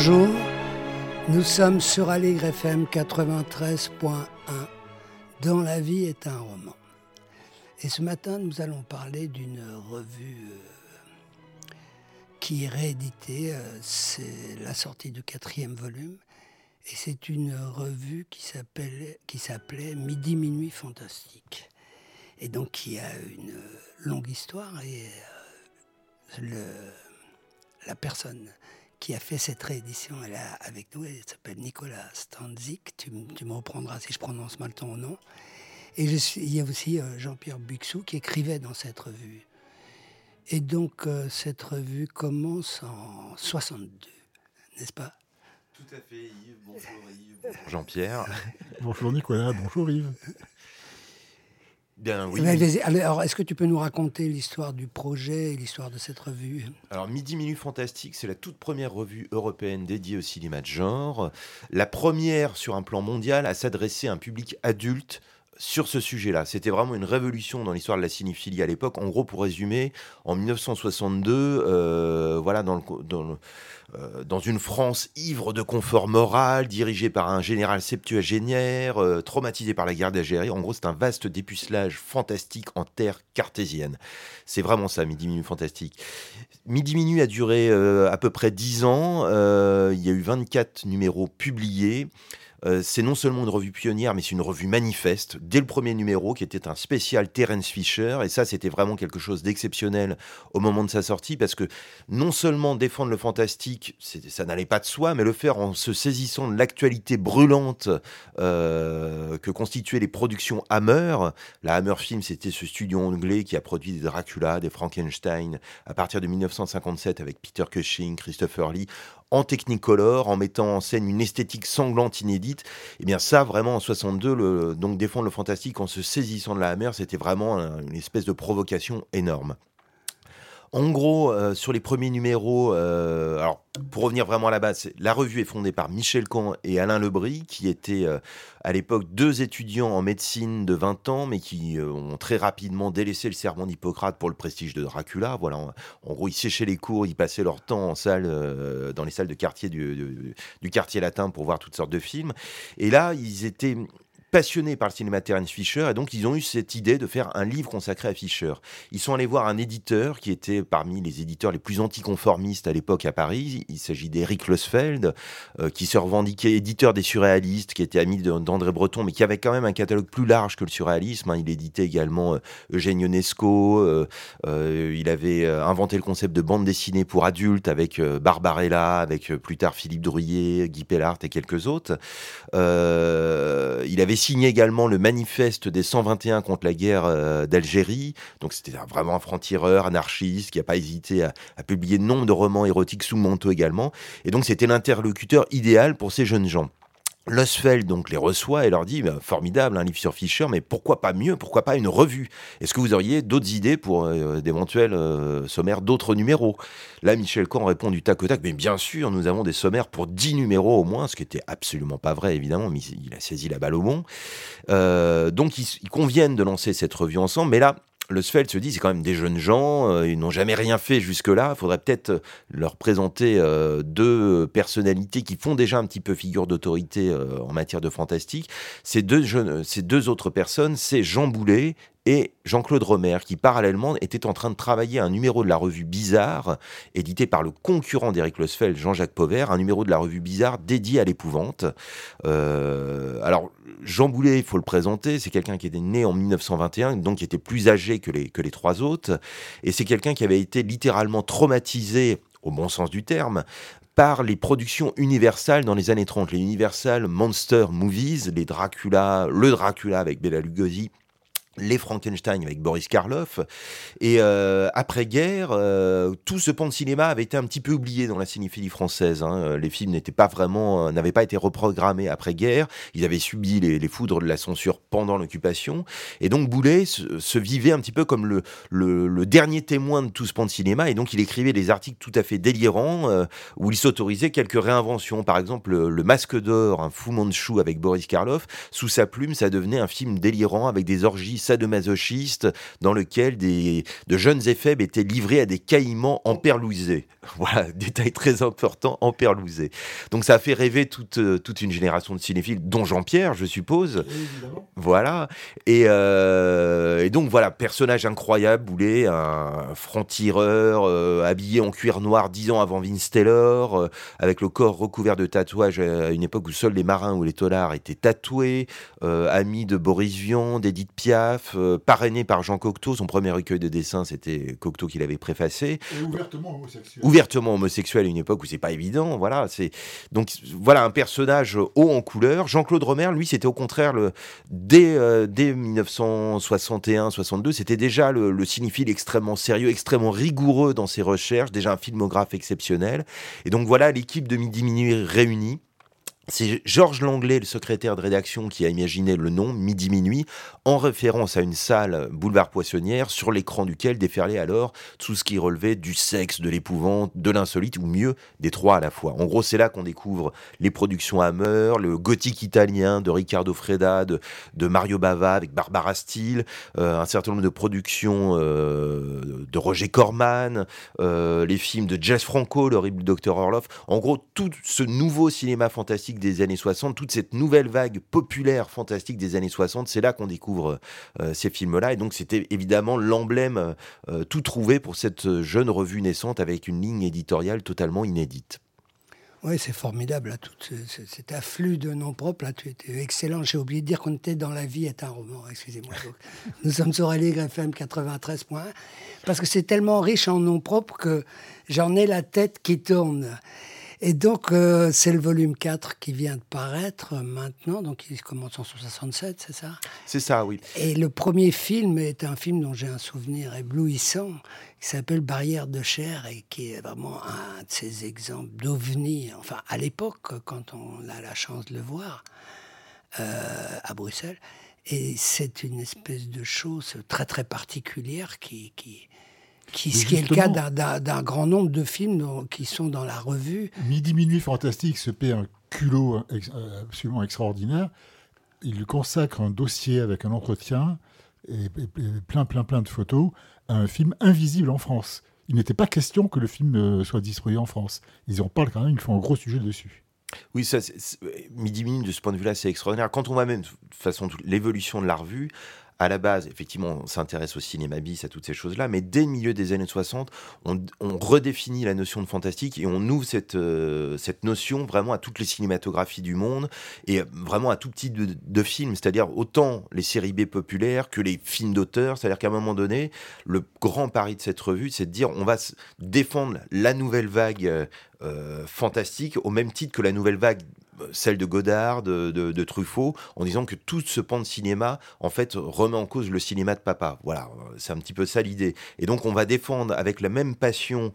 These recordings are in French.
Bonjour, nous sommes sur Aligre FM 93.1, Dans la vie est un roman. Et ce matin, nous allons parler d'une revue qui est rééditée, c'est la sortie du 4e volume, et c'est une revue qui s'appelait Midi Minuit Fantastique, et donc qui a une longue histoire, et la personne qui a fait cette réédition, elle est avec nous, elle s'appelle Nicolas Stanzik, tu me reprendras si je prononce mal ton nom. Et il y a aussi Jean-Pierre Buixou qui écrivait dans cette revue. Et donc cette revue commence en 62, n'est-ce pas ? Tout à fait, Yves. Bonjour Yves, bonjour Jean-Pierre. Bonjour Nicolas, bonjour Yves. Bien, oui. Alors, est-ce que tu peux nous raconter l'histoire du projet et l'histoire de cette revue ? Alors, Midi Minuit Fantastique, c'est la toute première revue européenne dédiée au cinéma de genre. La première sur un plan mondial à s'adresser à un public adulte sur ce sujet-là. C'était vraiment une révolution dans l'histoire de la cinéphilie à l'époque. En gros, pour résumer, en 1962, dans une France ivre de confort moral, dirigée par un général septuagénaire, traumatisé par la guerre d'Algérie. En gros, c'est un vaste dépucelage fantastique en terre cartésienne. C'est vraiment ça, Midi Minuit Fantastique. Midi Minuit a duré à peu près 10 ans. Il y a eu 24 numéros publiés. C'est non seulement une revue pionnière, mais c'est une revue manifeste. Dès le premier numéro, qui était un spécial Terence Fisher, et ça, c'était vraiment quelque chose d'exceptionnel au moment de sa sortie, parce que non seulement défendre le fantastique, ça n'allait pas de soi, mais le faire en se saisissant de l'actualité brûlante que constituaient les productions Hammer. La Hammer Film, c'était ce studio anglais qui a produit des Dracula, des Frankenstein, à partir de 1957, avec Peter Cushing, Christopher Lee, en Technicolor, en mettant en scène une esthétique sanglante inédite. Et bien ça, vraiment, en 62, donc défendre le fantastique en se saisissant de la Hammer, c'était vraiment une espèce de provocation énorme. En gros, sur les premiers numéros, alors pour revenir vraiment à la base, la revue est fondée par Michel Caen et Alain Lebris, qui étaient à l'époque 2 étudiants en médecine de 20 ans, mais qui ont très rapidement délaissé le serment d'Hippocrate pour le prestige de Dracula. Voilà, en gros, ils séchaient les cours, ils passaient leur temps en salle, dans les salles de quartier du quartier latin pour voir toutes sortes de films. Et là, ils étaient passionnés par le cinéma Terence Fisher, et donc ils ont eu cette idée de faire un livre consacré à Fisher. Ils sont allés voir un éditeur qui était parmi les éditeurs les plus anticonformistes à l'époque à Paris. Il s'agit d'Éric Losfeld, qui se revendiquait éditeur des surréalistes, qui était ami d'André Breton, mais qui avait quand même un catalogue plus large que le surréalisme. Il éditait également Eugène Ionesco, il avait inventé le concept de bande dessinée pour adultes avec Barbarella, avec plus tard Philippe Drouillet, Guy Pellart et quelques autres. Il avait signé également le manifeste des 121 contre la guerre d'Algérie. Donc c'était vraiment un franc-tireur, anarchiste, qui n'a pas hésité à publier nombre de romans érotiques sous le manteau également. Et donc c'était l'interlocuteur idéal pour ces jeunes gens. Losfeld donc les reçoit et leur dit formidable, un livre sur Fisher, mais pourquoi pas mieux, pourquoi pas une revue ? Est-ce que vous auriez d'autres idées pour d'éventuels sommaires d'autres numéros ? Là, Michel Caen répond du tac au tac, mais bien sûr, nous avons des sommaires pour 10 numéros au moins, ce qui était absolument pas vrai évidemment, mais il a saisi la balle au bond. Donc ils conviennent de lancer cette revue ensemble, mais là, Losfeld se dit, c'est quand même des jeunes gens, ils n'ont jamais rien fait jusque-là, il faudrait peut-être leur présenter 2 personnalités qui font déjà un petit peu figure d'autorité en matière de fantastique. Ces 2 autres personnes, c'est Jean Boulet et Jean-Claude Romer, qui parallèlement étaient en train de travailler un numéro de la revue Bizarre, édité par le concurrent d'Éric Losfeld, Jean-Jacques Pauvert, un numéro de la revue Bizarre dédié à l'épouvante. Alors, Jean Boulet, il faut le présenter, c'est quelqu'un qui était né en 1921, donc qui était plus âgé que les 3 autres, et c'est quelqu'un qui avait été littéralement traumatisé, au bon sens du terme, par les productions Universal dans les années 30, les Universal Monster Movies, le Dracula avec Bela Lugosi, les Frankenstein avec Boris Karloff, et après-guerre, tout ce pan de cinéma avait été un petit peu oublié dans la cinéphilie française. Les films n'avaient pas été reprogrammés après-guerre, ils avaient subi les foudres de la censure pendant l'occupation, et donc Boulet se vivait un petit peu comme le dernier témoin de tout ce pan de cinéma, et donc il écrivait des articles tout à fait délirants, où il s'autorisait quelques réinventions. Par exemple, le Masque d'or, un Fu Manchu avec Boris Karloff, sous sa plume, ça devenait un film délirant avec des orgies sadomasochiste dans lequel de jeunes éphèbes étaient livrés à des caïmans emperlousés. Voilà, détail très important, emperlousés. Donc ça a fait rêver toute une génération de cinéphiles, dont Jean-Pierre, je suppose. Oui, évidemment. Voilà. Et donc voilà, personnage incroyable, Boulet, un franc-tireur, habillé en cuir noir 10 ans avant Vince Taylor, avec le corps recouvert de tatouages à une époque où seuls les marins ou les taulards étaient tatoués, ami de Boris Vian, d'Edith Piaf, parrainé par Jean Cocteau. Son premier recueil de dessins, c'était Cocteau qui l'avait préfacé. Et ouvertement homosexuel. Ouvertement homosexuel à une époque où c'est pas évident, voilà. Donc voilà un personnage haut en couleur. Jean-Claude Romer, lui, c'était au contraire dès 1961-62, c'était déjà le cinéphile extrêmement sérieux, extrêmement rigoureux dans ses recherches, déjà un filmographe exceptionnel. Et donc voilà l'équipe de Midi Minuit réunie. C'est Georges Langlais, le secrétaire de rédaction, qui a imaginé le nom Midi Minuit en référence à une salle boulevard Poissonnière sur l'écran duquel déferlait alors tout ce qui relevait du sexe, de l'épouvante, de l'insolite ou mieux des trois à la fois. En gros, c'est là qu'on découvre les productions Hammer, le gothique italien de Riccardo Freda, de Mario Bava avec Barbara Steele, un certain nombre de productions de Roger Corman, les films de Jess Franco, l'horrible Dr Orloff. En gros, tout ce nouveau cinéma fantastique des années 60, toute cette nouvelle vague populaire fantastique des années 60, c'est là qu'on découvre ces films-là. Et donc, c'était évidemment l'emblème tout trouvé pour cette jeune revue naissante avec une ligne éditoriale totalement inédite. Oui, c'est formidable, là, tout cet afflux de noms propres. Là, tu étais excellent. J'ai oublié de dire qu'on était dans La vie est un roman. Excusez-moi. Donc, nous sommes sur Aligre FM 93.1 parce que c'est tellement riche en noms propres que j'en ai la tête qui tourne. Et donc, c'est le volume 4 qui vient de paraître maintenant. Donc, il commence en 67, c'est ça ? C'est ça, oui. Et le premier film est un film dont j'ai un souvenir éblouissant, qui s'appelle Barrière de chair et qui est vraiment un de ces exemples d'ovni. Enfin, à l'époque, quand on a la chance de le voir à Bruxelles. Et c'est une espèce de chose très, très particulière ce qui est le cas d'un grand nombre de films qui sont dans la revue. Midi Minuit Fantastique se paie un culot absolument extraordinaire. Il consacre un dossier avec un entretien et plein de photos à un film invisible en France. Il n'était pas question que le film soit distribué en France. Ils en parlent quand même, ils font un gros sujet dessus. Oui, Midi Minuit, de ce point de vue-là, c'est extraordinaire. Quand on voit même, de toute façon, l'évolution de la revue, à la base, effectivement, on s'intéresse au cinéma bis, à toutes ces choses-là, mais dès le milieu des années 60, on redéfinit la notion de fantastique et on ouvre cette notion vraiment à toutes les cinématographies du monde et vraiment à tout type de films, c'est-à-dire autant les séries B populaires que les films d'auteur, c'est-à-dire qu'à un moment donné, le grand pari de cette revue, c'est de dire on va défendre la nouvelle vague fantastique au même titre que la nouvelle vague celle de Godard, de Truffaut, en disant que tout ce pan de cinéma, en fait, remet en cause le cinéma de papa. Voilà, c'est un petit peu ça l'idée. Et donc, on va défendre avec la même passion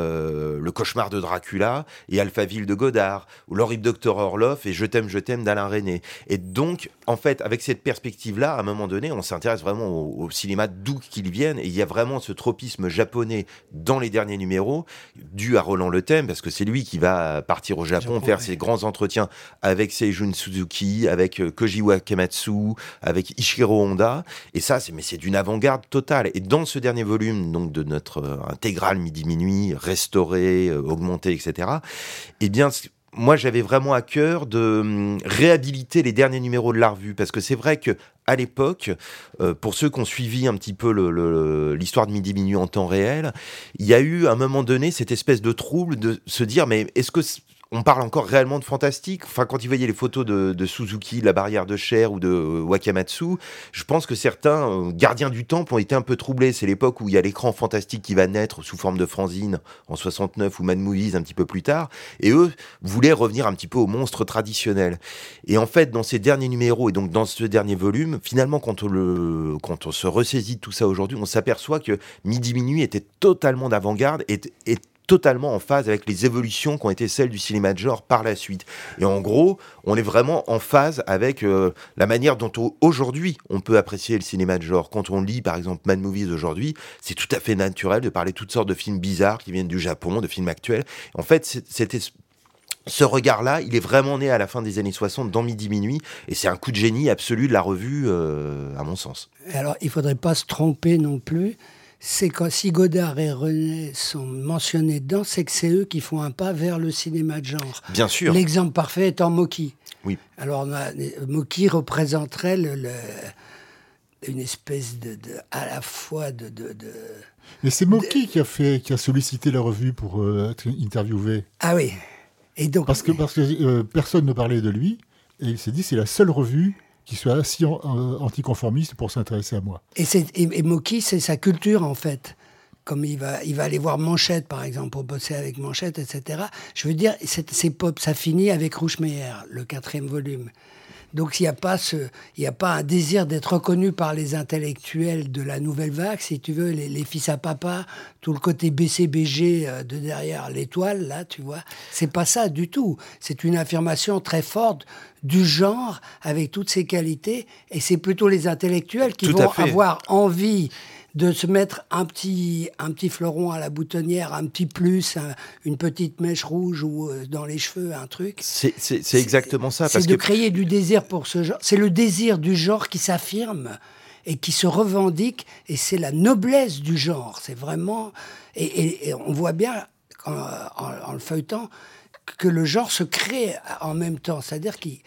Le Cauchemar de Dracula et Alphaville de Godard, ou L'horrible Docteur Orloff et Je t'aime d'Alain Resnais. Et donc, en fait, avec cette perspective-là, à un moment donné, on s'intéresse vraiment au cinéma d'où qu'il vienne, et il y a vraiment ce tropisme japonais dans les derniers numéros, dû à Roland Le Thème, parce que c'est lui qui va partir au Japon, faire ses grands entretiens avec Seijun Suzuki, avec Koji Wakamatsu, avec Ichiro Honda, et ça, c'est d'une avant-garde totale. Et dans ce dernier volume, donc de notre intégrale Midi Minuit, restauré, augmenté, etc., eh bien, moi, j'avais vraiment à cœur de réhabiliter les derniers numéros de la revue, parce que c'est vrai que à l'époque, pour ceux qui ont suivi un petit peu l'histoire de Midi Minuit en temps réel, il y a eu à un moment donné cette espèce de trouble de se dire, mais est-ce que on parle encore réellement de fantastique? Enfin, quand ils voyaient les photos de Suzuki, de la barrière de chair ou de Wakamatsu, je pense que certains gardiens du temple ont été un peu troublés. C'est l'époque où il y a l'écran fantastique qui va naître sous forme de fanzine en 69 ou Mad Movies un petit peu plus tard. Et eux voulaient revenir un petit peu aux monstres traditionnels. Et en fait, dans ces derniers numéros et donc dans ce dernier volume, finalement, quand on se ressaisit de tout ça aujourd'hui, on s'aperçoit que Midi Minuit était totalement d'avant-garde et totalement en phase avec les évolutions qui ont été celles du cinéma de genre par la suite. Et en gros, on est vraiment en phase avec la manière dont aujourd'hui on peut apprécier le cinéma de genre. Quand on lit par exemple Mad Movies aujourd'hui, c'est tout à fait naturel de parler de toutes sortes de films bizarres qui viennent du Japon, de films actuels. En fait, c'était ce regard-là, il est vraiment né à la fin des années 60 dans Midi Minuit, et c'est un coup de génie absolu de la revue, à mon sens. Alors, il ne faudrait pas se tromper non plus. C'est quand si Godard et René sont mentionnés dedans, c'est que c'est eux qui font un pas vers le cinéma de genre. Bien sûr. L'exemple parfait étant Mocky. Oui. Alors, Mocky représenterait une espèce à la fois de Mais c'est Mocky qui a sollicité la revue pour être interviewé. Ah oui. Et donc, parce que personne ne parlait de lui, et il s'est dit c'est la seule revue qui soit assez anticonformiste pour s'intéresser à moi. Et Mocky, c'est sa culture en fait. Comme il va aller voir Manchette, par exemple, pour bosser avec Manchette, etc. Je veux dire, c'est pop, ça finit avec Rouchmeyer, le 4e volume. Donc il n'y a pas un désir d'être reconnu par les intellectuels de la nouvelle vague, si tu veux, les fils à papa, tout le côté BCBG de derrière l'étoile, là, tu vois. C'est pas ça du tout. C'est une affirmation très forte du genre avec toutes ses qualités, et c'est plutôt les intellectuels qui vont avoir envie de se mettre un petit fleuron à la boutonnière, un petit plus, une petite mèche rouge ou dans les cheveux, un truc. C'est exactement ça. C'est de créer du désir pour ce genre. C'est le désir du genre qui s'affirme et qui se revendique, et c'est la noblesse du genre. C'est vraiment... Et on voit bien, en le feuilletant, que le genre se crée en même temps. C'est-à-dire qu'il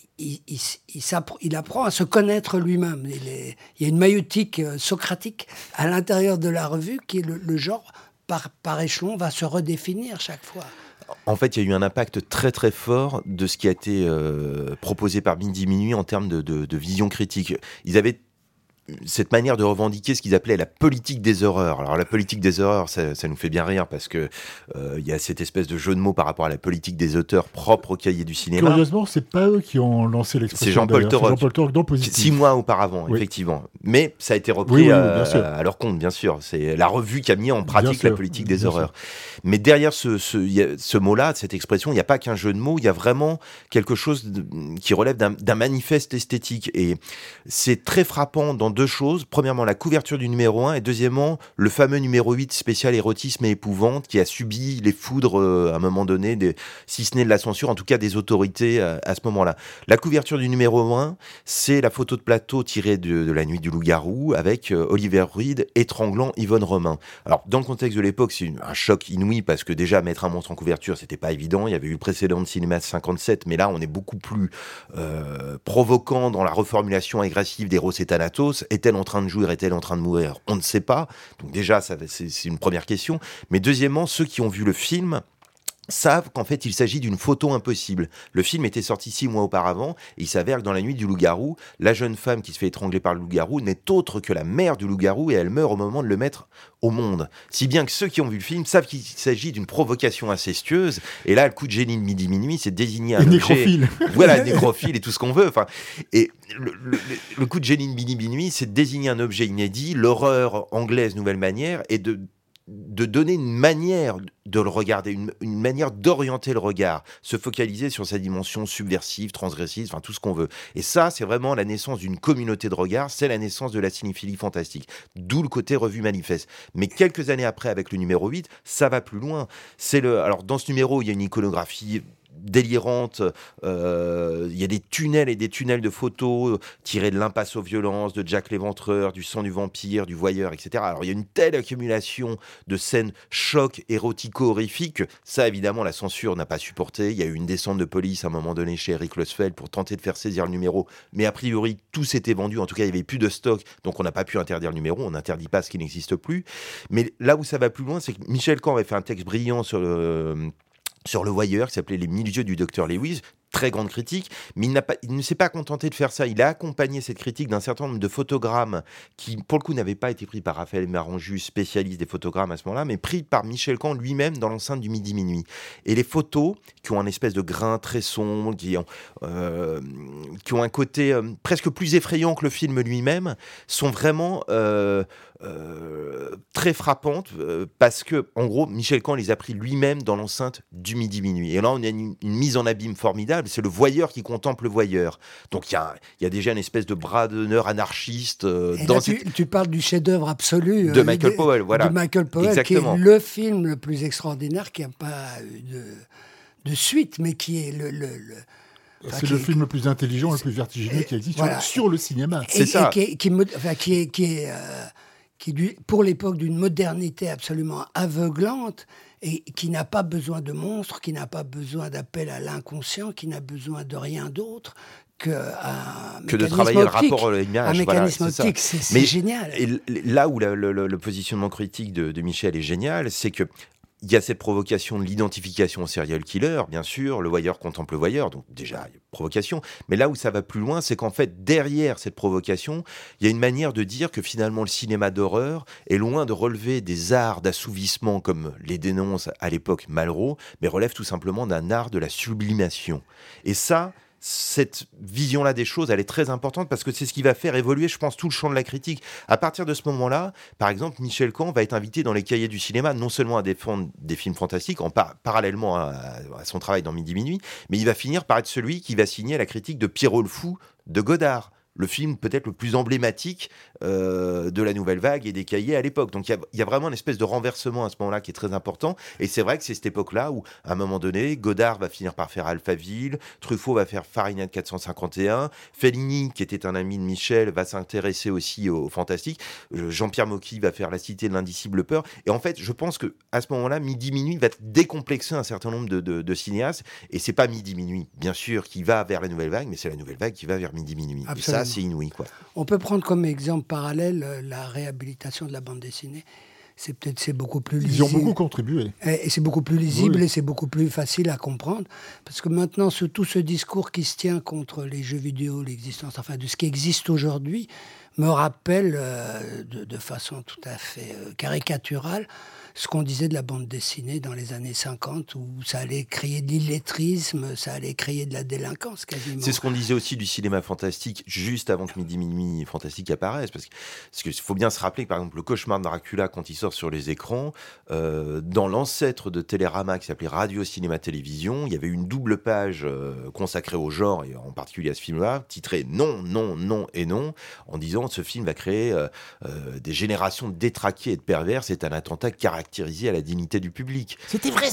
apprend à se connaître lui-même. Il y a une maïeutique socratique à l'intérieur de la revue qui est le genre, par échelon, va se redéfinir chaque fois. En fait, il y a eu un impact très très fort de ce qui a été proposé par Midi Minuit en termes de vision critique. Ils avaient cette manière de revendiquer ce qu'ils appelaient la politique des horreurs. Alors la politique des horreurs, ça nous fait bien rire parce que il y a cette espèce de jeu de mots par rapport à la politique des auteurs propre au cahier du cinéma. Curieusement, c'est pas eux qui ont lancé l'expression. C'est Jean-Paul Torok. Dans Positif. 6 mois auparavant, oui. Effectivement. Mais ça a été repris à leur compte, bien sûr. C'est la revue qui a mis en pratique la politique des horreurs. Mais derrière ce mot-là, cette expression, il n'y a pas qu'un jeu de mots, il y a vraiment quelque chose qui relève d'un manifeste esthétique. Et c'est très frappant dans deux choses. Premièrement, la couverture du numéro 1, et deuxièmement, le fameux numéro 8 spécial érotisme et épouvante qui a subi les foudres à un moment donné, si ce n'est de la censure, en tout cas des autorités à ce moment-là. La couverture du numéro 1, c'est la photo de plateau tirée de La Nuit du Loup-Garou avec Oliver Reed étranglant Yvonne Romain. Alors, dans le contexte de l'époque, c'est un choc inouï parce que déjà, mettre un monstre en couverture, c'était pas évident. Il y avait eu le précédent de Cinéma 57, mais là, on est beaucoup plus provoquant dans la reformulation agressive d'Eros et Thanatos. Est-elle en train de jouir? Est-elle en train de mourir? On ne sait pas. Donc déjà, c'est une première question. Mais deuxièmement, ceux qui ont vu le film savent qu'en fait, il s'agit d'une photo impossible. Le film était sorti 6 mois auparavant, et il s'avère que dans La Nuit du Loup-Garou, la jeune femme qui se fait étrangler par le loup-garou n'est autre que la mère du loup-garou, et elle meurt au moment de le mettre au monde. Si bien que ceux qui ont vu le film savent qu'il s'agit d'une provocation incestueuse, et là, le coup de génie de Midi Minuit, c'est désigner un objet... Nécrophile. Voilà, nécrophile et tout ce qu'on veut. Enfin, et le coup de génie de Midi Minuit, c'est de désigner un objet inédit, l'horreur anglaise nouvelle manière, et de donner une manière de le regarder, une manière d'orienter le regard, se focaliser sur sa dimension subversive, transgressive, enfin tout ce qu'on veut. Et ça, c'est vraiment la naissance d'une communauté de regard, c'est la naissance de la cinéphilie fantastique. D'où le côté revue manifeste. Mais quelques années après, avec le numéro 8, ça va plus loin. Alors, dans ce numéro, il y a une iconographie délirante, il y a des tunnels et des tunnels de photos tirés de L'impasse aux violences, de Jack l'Éventreur, du sang du vampire, du voyeur, etc. Alors il y a une telle accumulation de scènes chocs érotico-horrifiques, ça évidemment la censure n'a pas supporté. Il y a eu une descente de police à un moment donné chez Eric Losfeld pour tenter de faire saisir le numéro, mais a priori tout s'était vendu, en tout cas il n'y avait plus de stock, donc on n'a pas pu interdire le numéro, on n'interdit pas ce qui n'existe plus. Mais là où ça va plus loin, c'est que Michel Caen avait fait un texte brillant sur le voyeur qui s'appelait Les Mille yeux du docteur Lewis, très grande critique, mais il ne s'est pas contenté de faire ça. Il a accompagné cette critique d'un certain nombre de photogrammes qui, pour le coup, n'avaient pas été pris par Raphaël Maranjus, spécialiste des photogrammes à ce moment-là, mais pris par Michel Caen lui-même dans l'enceinte du Midi Minuit. Et les photos, qui ont un espèce de grain très sombre, qui ont un côté presque plus effrayant que le film lui-même, sont vraiment très frappantes parce que, en gros, Michel Caen les a pris lui-même dans l'enceinte du Midi Minuit. Et là, on a une mise en abîme formidable. C'est le voyeur qui contemple le voyeur. Donc, il y a déjà une espèce de bras d'honneur anarchiste. Tu parles du chef-d'œuvre absolu de Michael Powell, voilà. De Michael Powell, exactement. Qui est le film le plus extraordinaire qui n'a pas eu de suite, mais qui est c'est le film le plus intelligent, le plus vertigineux qui existe sur le cinéma. C'est ça. Qui est pour l'époque d'une modernité absolument aveuglante et qui n'a pas besoin de monstres, qui n'a pas besoin d'appel à l'inconscient, qui n'a besoin de rien d'autre que de travailler optique. Le rapport à l'image. Un mécanisme optique, c'est génial. Et là où le positionnement critique de Michel est génial, c'est que il y a cette provocation de l'identification au serial killer, bien sûr, le voyeur contemple le voyeur, donc déjà, il y a provocation. Mais là où ça va plus loin, c'est qu'en fait, derrière cette provocation, il y a une manière de dire que finalement, le cinéma d'horreur est loin de relever des arts d'assouvissement, comme les dénonce à l'époque Malraux, mais relève tout simplement d'un art de la sublimation. Et ça, cette vision-là des choses, elle est très importante parce que c'est ce qui va faire évoluer, je pense, tout le champ de la critique. À partir de ce moment-là, par exemple, Michel Caen va être invité dans les cahiers du cinéma, non seulement à défendre des films fantastiques, parallèlement à son travail dans Midi Minuit, mais il va finir par être celui qui va signer la critique de Pierrot le Fou de Godard. Le film peut-être le plus emblématique de la Nouvelle Vague et des cahiers à l'époque. Donc il y a vraiment une espèce de renversement à ce moment-là qui est très important. Et c'est vrai que c'est cette époque-là où, à un moment donné, Godard va finir par faire Alphaville, Truffaut va faire Fahrenheit 451, Fellini, qui était un ami de Michel, va s'intéresser aussi au fantastique, Jean-Pierre Mocky va faire La Cité de l'Indicible Peur. Et en fait, je pense qu'à ce moment-là, Midi Minuit va décomplexer un certain nombre de cinéastes. Et c'est pas Midi Minuit, bien sûr, qui va vers la Nouvelle Vague, mais c'est la Nouvelle Vague qui va vers Midi Minuit. Absolument. Et ça, c'est inouï, quoi. On peut prendre comme exemple parallèle la réhabilitation de la bande dessinée. C'est beaucoup plus lisible. Ils y ont beaucoup contribué. Et c'est beaucoup plus lisible et c'est beaucoup plus facile à comprendre. Parce que maintenant, tout ce discours qui se tient contre les jeux vidéo, l'existence, enfin de ce qui existe aujourd'hui, me rappelle de façon tout à fait caricaturale ce qu'on disait de la bande dessinée dans les années 50, où ça allait créer de l'illettrisme, ça allait créer de la délinquance quasiment. C'est ce qu'on disait aussi du cinéma fantastique juste avant que Midi Minuit fantastique apparaisse, parce qu'il faut bien se rappeler que par exemple le Cauchemar de Dracula, quand il sort sur les écrans, dans l'ancêtre de Télérama qui s'appelait Radio Cinéma Télévision, il y avait une double page consacrée au genre et en particulier à ce film-là, titrée Non, non, non et non, en disant ce film va créer des générations de détraqués et de pervers, c'est un attentat caractérisé à la dignité du public. C'était vrai.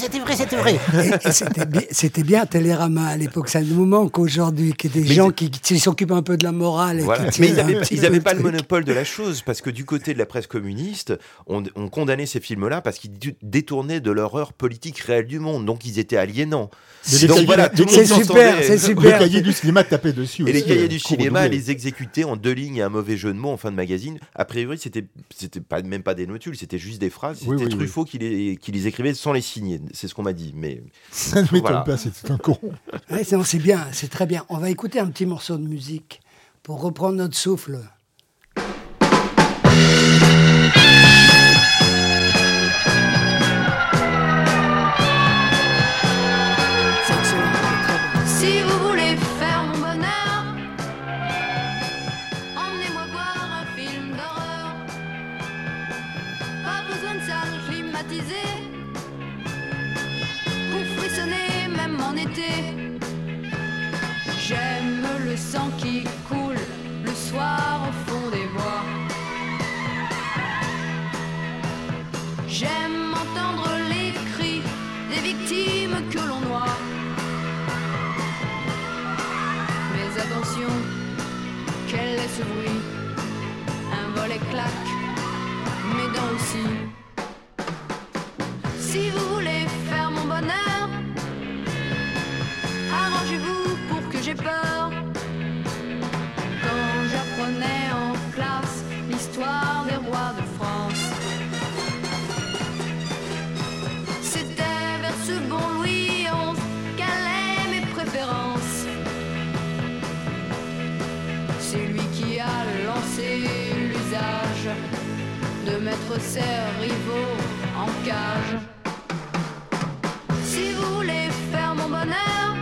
Et c'était bien Télérama à l'époque. Ça nous manque aujourd'hui, qu'il y ait des gens qui s'occupent un peu de la morale. Voilà. Mais ils n'avaient pas le monopole de la chose, parce que du côté de la presse communiste, on condamnait ces films-là parce qu'ils détournaient de l'horreur politique réelle du monde. Donc ils étaient aliénants. C'est super. Les cahiers du cinéma tapaient dessus. Et les cahiers du cinéma les exécutaient en 2 lignes et un mauvais jeu de mots en fin de magazine. A priori, c'était même pas des notules, c'était juste des phrases. C'était Truffaut qui les écrivait sans les signer. C'est ce qu'on m'a dit. Mais ça ne m'étonne pas, c'est un con. Ouais, c'est bien, c'est très bien. On va écouter un petit morceau de musique pour reprendre notre souffle. Si vous voulez faire mon bonheur, emmenez-moi voir un film d'horreur. Pas besoin de salle climatisée pour frissonner même en été. J'aime le sang qui coule le soir au fond des bois. J'aime entendre les cris des victimes que l'on noie. Mais attention, quel est ce bruit? Un volet claque, mes dents aussi. Si vous voulez faire mon bonheur, arrangez-vous pour que j'ai peur. Quand j'apprenais en classe l'histoire des rois de France, c'était vers ce bon Louis XI qu'allaient mes préférences. C'est lui qui a lancé l'usage de mettre ses rivaux en cage. Si vous voulez faire mon bonheur,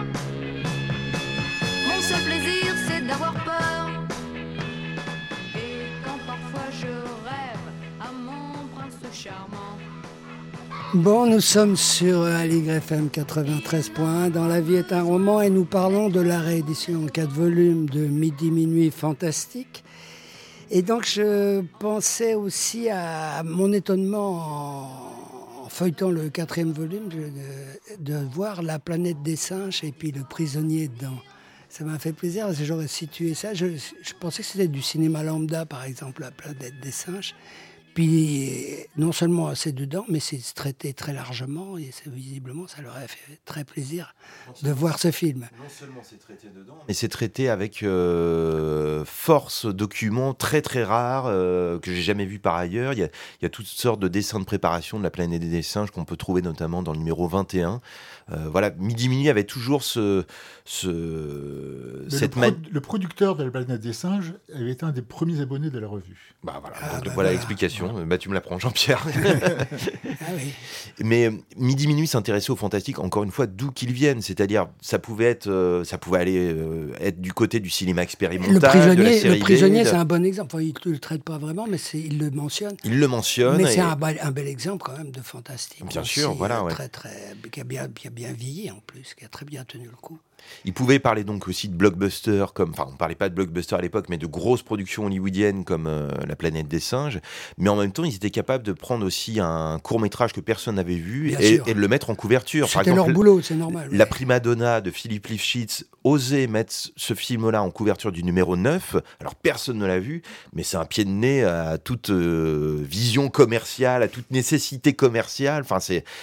mon seul plaisir c'est d'avoir peur. Et quand parfois je rêve à mon prince charmant. Bon, nous sommes sur Aligre FM 93.1 dans La vie est un roman et nous parlons de la réédition en 4 volumes de Midi Minuit fantastique. Et donc je pensais aussi à mon étonnement en feuilletant le 4e volume, de voir La planète des singes et puis Le prisonnier dedans. Ça m'a fait plaisir parce que j'aurais situé ça. Je pensais que c'était du cinéma lambda, par exemple, La planète des singes. Puis non seulement c'est dedans, mais c'est traité très largement et visiblement ça leur a fait très plaisir de voir ce film. Non seulement c'est traité dedans, mais c'est traité avec force, documents très très rares que j'ai jamais vus par ailleurs. Il y a toutes sortes de dessins de préparation de La planète des singes qu'on peut trouver notamment dans le numéro 21. Voilà, Midi Minuit avait toujours le producteur de La planète des singes avait été un des premiers abonnés de la revue. Voilà l'explication. Tu me l'apprends, Jean-Pierre. Ah oui. Mais Midi Minuit s'intéressait au fantastique, encore une fois, d'où qu'ils viennent. C'est-à-dire, ça pouvait aller être du côté du cinéma expérimental, de la série Le prisonnier, B, c'est un bon exemple. Enfin, il ne le traite pas vraiment, mais il le mentionne. Il le mentionne. Mais c'est un bel exemple quand même de fantastique. Bien aussi, sûr, voilà. Ouais. Qui a bien vieilli en plus, qui a très bien tenu le coup. Il pouvait parler donc aussi de blockbusters, on ne parlait pas de blockbusters à l'époque, mais de grosses productions hollywoodiennes comme La planète des singes. Mais en même temps, ils étaient capables de prendre aussi un court-métrage que personne n'avait vu et de le mettre en couverture. C'était par exemple, leur boulot, c'est normal. La Prima Donna de Philippe Lifshitz osait mettre ce film-là en couverture du numéro 9. Alors, personne ne l'a vu, mais c'est un pied de nez à toute vision commerciale, à toute nécessité commerciale. Enfin,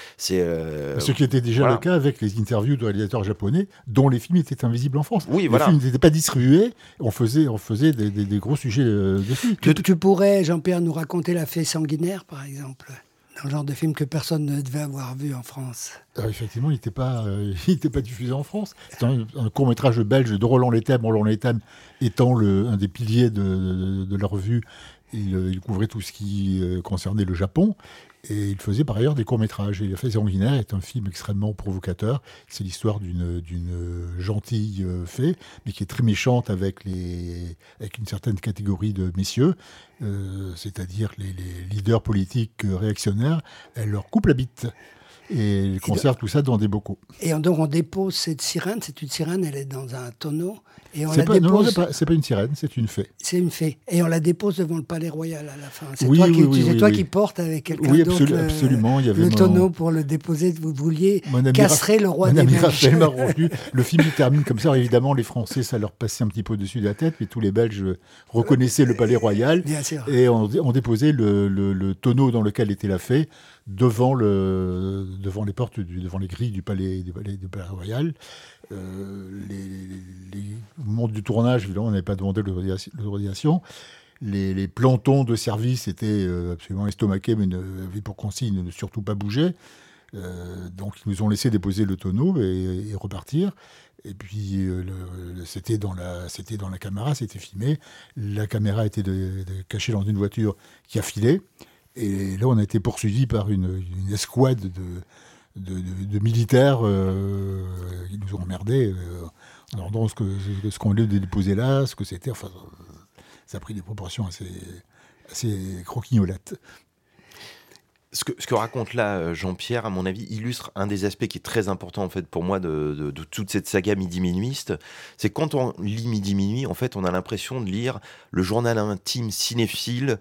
ce qui était déjà le cas avec les interviews de réalisateurs japonais, dont les films étaient invisibles en France. Oui, les films n'étaient pas distribués, on faisait des gros sujets dessus. Tu pourrais, Jean-Pierre, nous raconter La Fée sanguinaire, par exemple, un genre de film que personne ne devait avoir vu en France. Effectivement, il n'était pas diffusé en France. C'est un court-métrage belge de Roland Lethem. Roland Lethem étant un des piliers de la revue, il couvrait tout ce qui concernait le Japon. Et il faisait par ailleurs des courts-métrages. Et La Fée sanguinaire est un film extrêmement provocateur. C'est l'histoire d'une gentille fée, mais qui est très méchante avec une certaine catégorie de messieurs, c'est-à-dire les leaders politiques réactionnaires. Elle leur coupe la bite. Et elle conserve tout ça dans des bocaux. Et donc on dépose cette sirène, c'est une sirène, elle est dans un tonneau. Et on c'est pas une sirène, c'est une fée. C'est une fée. Et on la dépose devant le Palais Royal à la fin. C'est toi qui portes avec quelqu'un d'autre absolument. Il y avait le tonneau pour le déposer. Vous vouliez castrer le roi des Belges. Raphaël m'a revenu. Le film se termine comme ça. Alors, évidemment, les Français, ça leur passait un petit peu au-dessus de la tête, mais tous les Belges reconnaissaient le Palais Royal. Bien sûr. Et on déposait le tonneau dans lequel était la fée devant les portes, devant les grilles du Palais Royal. Au moment du tournage, évidemment, on n'avait pas demandé l'autorisation. Les plantons de service étaient absolument estomaqués, mais avaient pour consigne de ne surtout pas bouger. Donc, ils nous ont laissé déposer le tonneau et repartir. Et puis, c'était dans la caméra, c'était filmé. La caméra était cachée dans une voiture qui a filé. Et là, on a été poursuivis par une escouade de militaires qui nous ont emmerdés en demandant ce qu'on allait déposer là, ce que c'était. Enfin, ça a pris des proportions assez croquignolates. Ce que raconte là Jean-Pierre, à mon avis, illustre un des aspects qui est très important en fait pour moi de toute cette saga Midi Minuiste. C'est quand on lit Midi Minuit, en fait, on a l'impression de lire le journal intime cinéphile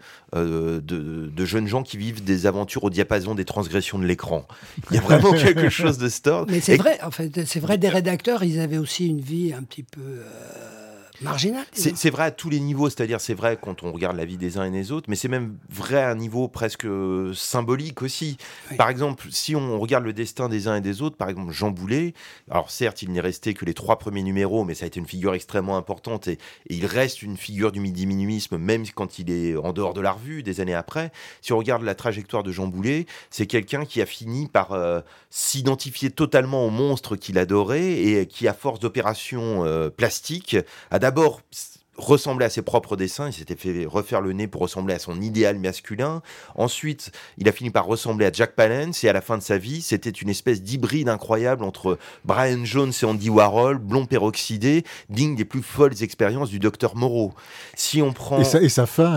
de jeunes gens qui vivent des aventures au diapason des transgressions de l'écran. Il y a vraiment quelque chose de cet ordre. Mais c'est vrai, en fait, c'est vrai. Des rédacteurs, ils avaient aussi une vie un petit peu marginal. C'est vrai à tous les niveaux, c'est-à-dire c'est vrai quand on regarde la vie des uns et des autres, mais c'est même vrai à un niveau presque symbolique aussi. Oui. Par exemple, si on regarde le destin des uns et des autres, par exemple Jean Boulet, alors certes il n'est resté que les 3 premiers numéros, mais ça a été une figure extrêmement importante et il reste une figure du midi-minuisme même quand il est en dehors de la revue des années après. Si on regarde la trajectoire de Jean Boulet, c'est quelqu'un qui a fini par s'identifier totalement au monstre qu'il adorait et qui, à force d'opérations plastiques, a d'abord ressemblait à ses propres dessins, il s'était fait refaire le nez pour ressembler à son idéal masculin. Ensuite, il a fini par ressembler à Jack Palance et à la fin de sa vie, c'était une espèce d'hybride incroyable entre Brian Jones et Andy Warhol, blond peroxydé, digne des plus folles expériences du docteur Moreau. Si on prend... Et sa fin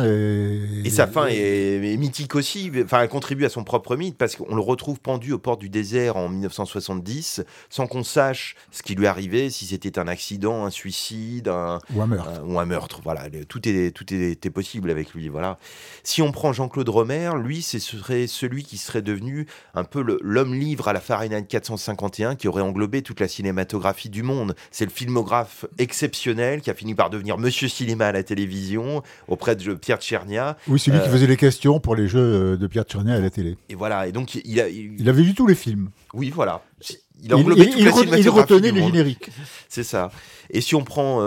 est mythique aussi, enfin, elle contribue à son propre mythe parce qu'on le retrouve pendu aux portes du désert en 1970 sans qu'on sache ce qui lui arrivait, si c'était un accident, un suicide, ou un meurtre. Voilà, tout était possible avec lui. Voilà. Si on prend Jean-Claude Romer, lui, ce serait celui qui serait devenu un peu l'homme-livre à la Fahrenheit 451, qui aurait englobé toute la cinématographie du monde. C'est le filmographe exceptionnel qui a fini par devenir Monsieur Cinéma à la télévision, auprès de Pierre Tchernia. Oui, celui qui faisait les questions pour les jeux de Pierre Tchernia à la télé. Et voilà, et donc il avait vu tous les films. Oui, voilà. Il a englobé toute la cinématographie il retenait du les monde. génériques. C'est ça. Et si on prend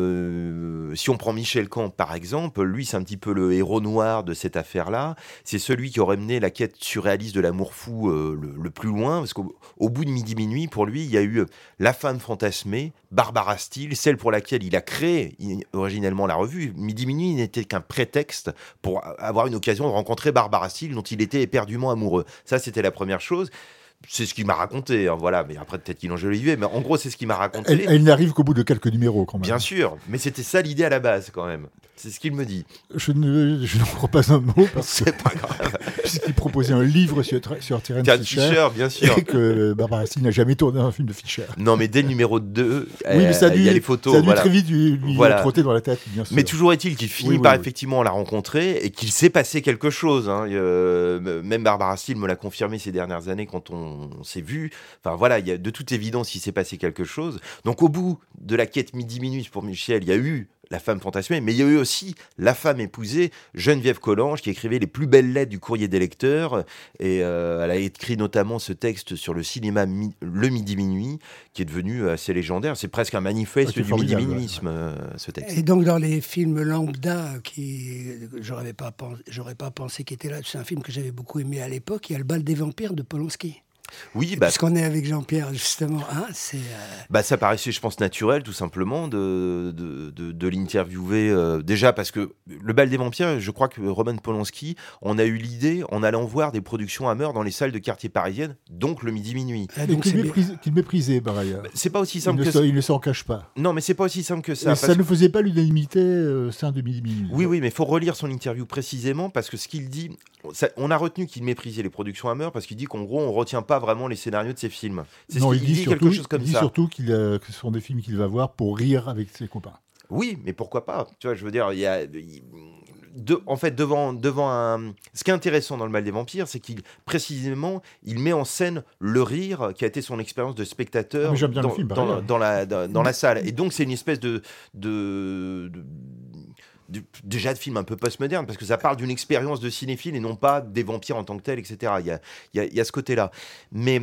Michel Camp, par exemple, lui, c'est un petit peu le héros noir de cette affaire-là. C'est celui qui aurait mené la quête surréaliste de l'amour fou le plus loin, parce qu'au bout de Midi Minuit, pour lui, il y a eu La femme fantasmée, Barbara Steele, celle pour laquelle il a créé originellement la revue. Midi Minuit n'était qu'un prétexte pour avoir une occasion de rencontrer Barbara Steele, dont il était éperdument amoureux. Ça, c'était la première chose. C'est ce qu'il m'a raconté, hein, voilà. Mais après, peut-être qu'il enjolivait, mais en gros, c'est ce qu'il m'a raconté. Elle n'arrive qu'au bout de quelques numéros, quand même. Bien sûr, mais c'était ça l'idée à la base, quand même. C'est ce qu'il me dit. Je n'en crois pas un mot, parce C'est pas grave. puisqu'il proposait un livre sur Terence Fisher, bien sûr. et que Barbara Steele n'a jamais tourné un film de Fisher. Non, mais dès le numéro 2, Oui, mais ça a dû, il y a les photos. ça a dû voilà. très vite lui trotter dans la tête, bien sûr. Mais toujours est-il qu'il finit Oui, par oui. effectivement la rencontrer et qu'il s'est passé quelque chose. Hein. Même Barbara Steele me l'a confirmé ces dernières années quand on s'est vu. Enfin voilà, il y a de toute évidence il s'est passé quelque chose. Donc au bout de la quête Midi-Minuit pour Michel, il y a eu la femme fantasmée, mais il y a eu aussi la femme épousée, Geneviève Collange, qui écrivait les plus belles lettres du courrier des lecteurs. Et elle a écrit notamment ce texte sur le cinéma Le Midi-Minuit, qui est devenu assez légendaire. C'est presque un manifeste du midi-minuisme, ce texte. Et donc dans les films lambda, j'aurais pas pensé qu'il était là, c'est un film que j'avais beaucoup aimé à l'époque, il y a Le bal des vampires de Polanski. Oui, Puisqu'on est avec Jean-Pierre, justement. Hein, ça paraissait, je pense, naturel, tout simplement, de l'interviewer. Déjà, parce que Le bal des vampires, je crois que Roman Polanski, on a eu l'idée, en allant voir des productions Hammer dans les salles de quartier parisiennes, donc le Midi-Minuit. Et qu'il méprisait, par ailleurs. C'est pas aussi simple que ça. Il ne s'en cache pas. Non, mais c'est pas aussi simple que ça. Mais ça ne faisait pas l'unanimité au sein de Midi-Minuit. Oui, mais il faut relire son interview précisément, parce que ce qu'il dit... on a retenu qu'il méprisait les productions Hammer, parce qu'il dit qu'en gros, on retient pas vraiment les scénarios de ses films. C'est non, ce qu'il dit surtout, quelque chose comme ça. Il dit surtout que ce sont des films qu'il va voir pour rire avec ses copains. Oui, mais pourquoi pas? Tu vois, je veux dire, en fait, devant un... Ce qui est intéressant dans Le Bal des Vampires, c'est qu'il met en scène le rire qui a été son expérience de spectateur dans la salle. Et donc, c'est une espèce déjà de film un peu postmoderne, parce que ça parle d'une expérience de cinéphile et non pas des vampires en tant que tels, etc. Il y a ce côté-là. Mais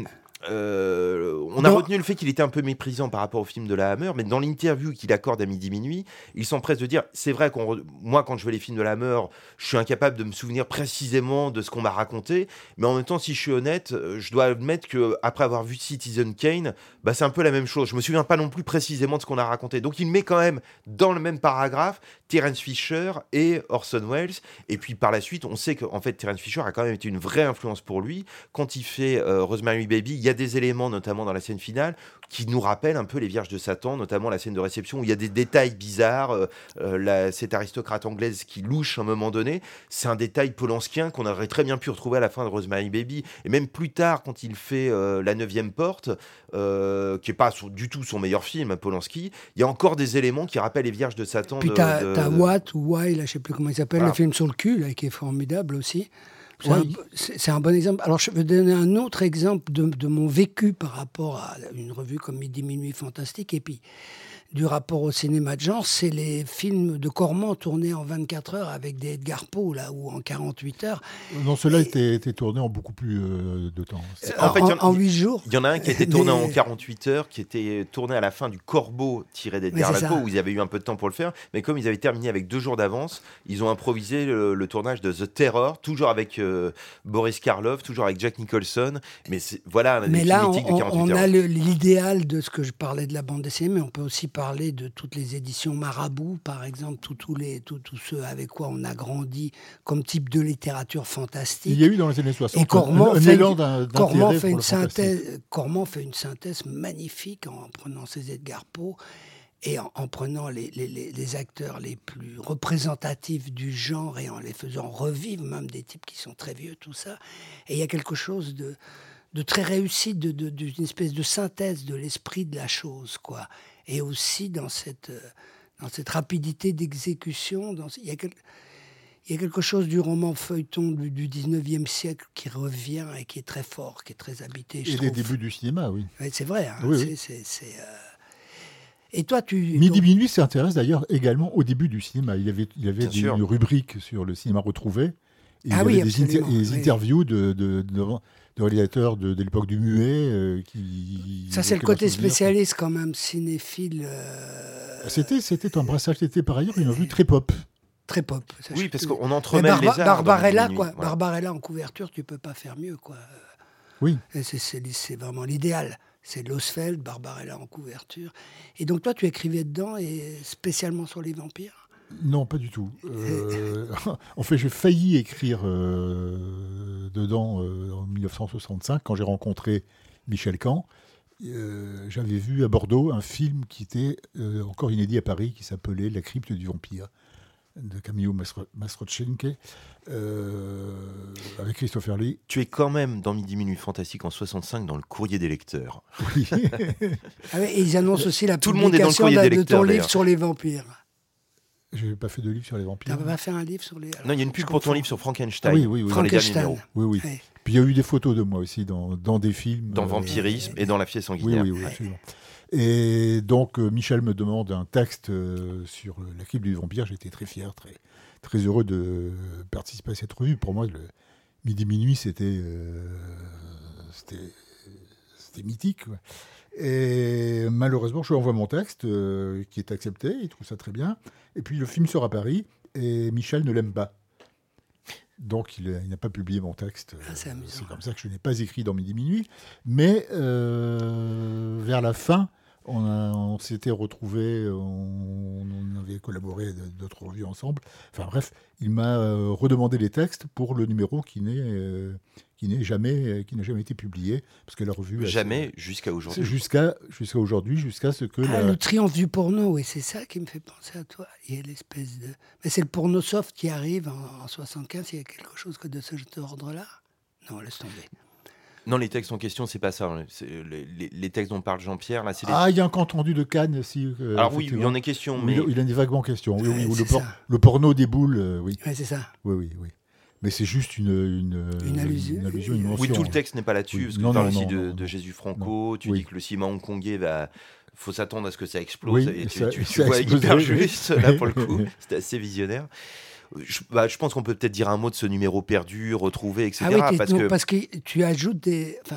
on a retenu le fait qu'il était un peu méprisant par rapport au film de la Hammer, mais dans l'interview qu'il accorde à Midi-Minuit, il s'empresse de dire, c'est vrai moi, quand je vois les films de la Hammer, je suis incapable de me souvenir précisément de ce qu'on m'a raconté, mais en même temps, si je suis honnête, je dois admettre qu'après avoir vu Citizen Kane, c'est un peu la même chose. Je me souviens pas non plus précisément de ce qu'on a raconté. Donc il met quand même dans le même paragraphe Terence Fisher et Orson Welles, et puis par la suite, on sait qu'en fait, Terence Fisher a quand même été une vraie influence pour lui. Quand il fait Rosemary Baby, il y a des éléments, notamment dans la scène finale, qui nous rappellent un peu les Vierges de Satan, notamment la scène de réception où il y a des détails bizarres. Cette aristocrate anglaise qui louche à un moment donné, c'est un détail polanskien qu'on aurait très bien pu retrouver à la fin de Rosemary Baby. Et même plus tard, quand il fait La 9e porte, qui n'est pas du tout son meilleur film, Polanski, il y a encore des éléments qui rappellent les Vierges de Satan. Puis t'as What ou Why, là, je ne sais plus comment il s'appelle, le film sur le cul, là, qui est formidable aussi. C'est un bon exemple. Alors, je vais donner un autre exemple de mon vécu par rapport à une revue comme Midi-Minuit Fantastique, et puis du rapport au cinéma de genre, c'est les films de Corman tournés en 24 heures avec des Edgar Poe, là, ou en 48 heures. Non, ceux-là étaient tournés en beaucoup plus de temps. En 8 jours. Il y en a un qui a été tourné en 48 heures, qui était tourné à la fin du Corbeau tiré d'Edgar Allan Poe, où ils avaient eu un peu de temps pour le faire, mais comme ils avaient terminé avec 2 jours d'avance, ils ont improvisé le tournage de The Terror, toujours avec Boris Karloff, toujours avec Jack Nicholson, mais là, on a l'idéal de ce que je parlais de la bande dessinée, mais on peut aussi parler de toutes les éditions Marabout, par exemple, tous ceux avec quoi on a grandi comme type de littérature fantastique. Il y a eu dans les années 60 et Corman fait une synthèse magnifique en prenant ses Edgar Poe et en prenant les acteurs les plus représentatifs du genre et en les faisant revivre, même des types qui sont très vieux, tout ça. Et il y a quelque chose de très réussi, d'une espèce de synthèse de l'esprit de la chose, quoi. Et aussi dans dans cette rapidité d'exécution. Il y a quelque chose du roman feuilleton du 19e siècle qui revient et qui est très fort, qui est très habité. Et les débuts du cinéma, oui. Ouais, c'est vrai. Hein, oui. Et toi, Midi Minuit s'intéresse d'ailleurs également au début du cinéma. Il avait une rubrique sur le cinéma retrouvé. Et il y avait des interviews de réalisateurs de l'époque du muet. Ça, c'est le côté spécialiste quand même, cinéphile. C'était un brassage, c'était par ailleurs une revue très pop. Très pop. Oui, parce qu'on entremêle les arts. Barbarella, quoi. Voilà. Barbarella en couverture, tu peux pas faire mieux, quoi. Oui. C'est vraiment l'idéal. C'est Losfeld, Barbarella en couverture. Et donc toi, tu écrivais dedans, et spécialement sur les vampires ? Non, pas du tout. En fait, j'ai failli écrire dedans en 1965, quand j'ai rencontré Michel Camp. J'avais vu à Bordeaux un film qui était encore inédit à Paris, qui s'appelait La crypte du vampire, de Camillo Mastrocenque, avec Christopher Lee. Tu es quand même dans Midi Minuit Fantastique en 65 dans le Courrier des lecteurs. Oui. Et ils annoncent aussi la Tout le monde est dans le publication Courrier des de ton lecteurs, livre d'ailleurs. sur les vampires. Je n'ai pas fait de livre sur les vampires. Tu n'as pas fait un livre sur les... Non, il y a une pub pour ton livre sur Frankenstein. Ah oui. Dans les derniers numéros. Oui. Ouais. Puis il y a eu des photos de moi aussi dans des films. Dans Vampirisme et dans La Fièvre sanguinaire. Oui, absolument. Et donc, Michel me demande un texte sur la crypte du vampire. J'étais très fier, très heureux de participer à cette revue. Pour moi, le Midi Minuit, c'était mythique, quoi. Et malheureusement, je lui envoie mon texte qui est accepté. Il trouve ça très bien. Et puis, le film sort à Paris et Michel ne l'aime pas. Donc, il n'a pas publié mon texte. C'est amusant. C'est comme ça que je n'ai pas écrit dans Midi Minuit. Mais vers la fin, on s'était retrouvés, on avait collaboré d'autres revues ensemble. Enfin bref, il m'a redemandé les textes pour le numéro qui n'a jamais été publié, parce que la revue... Jamais, jusqu'à aujourd'hui. Jusqu'à aujourd'hui, jusqu'à ce que... Le triomphe du porno, oui, c'est ça qui me fait penser à toi. Il y a l'espèce de... Mais c'est le porno soft qui arrive en 75, il y a quelque chose de ce ordre-là ? Non, laisse tomber. Non, les textes en question, c'est pas ça. Hein. Les textes dont parle Jean-Pierre, là, c'est il y a un compte rendu de Cannes, si. Alors oui, il y en est question, mais... Il en est vaguement question, oui, où le porno déboule, oui. Oui, c'est ça. Oui. Mais c'est juste une allusion. Une mention. Oui, tout le texte n'est pas là-dessus, parce que tu parles aussi de Jésus Franco, non. tu dis que le ciment hongkongais faut s'attendre à ce que ça explose, et tu vois hyper juste, là, pour le coup. C'était assez visionnaire. Je pense qu'on peut peut-être dire un mot de ce numéro perdu, retrouvé, etc. Parce que tu ajoutes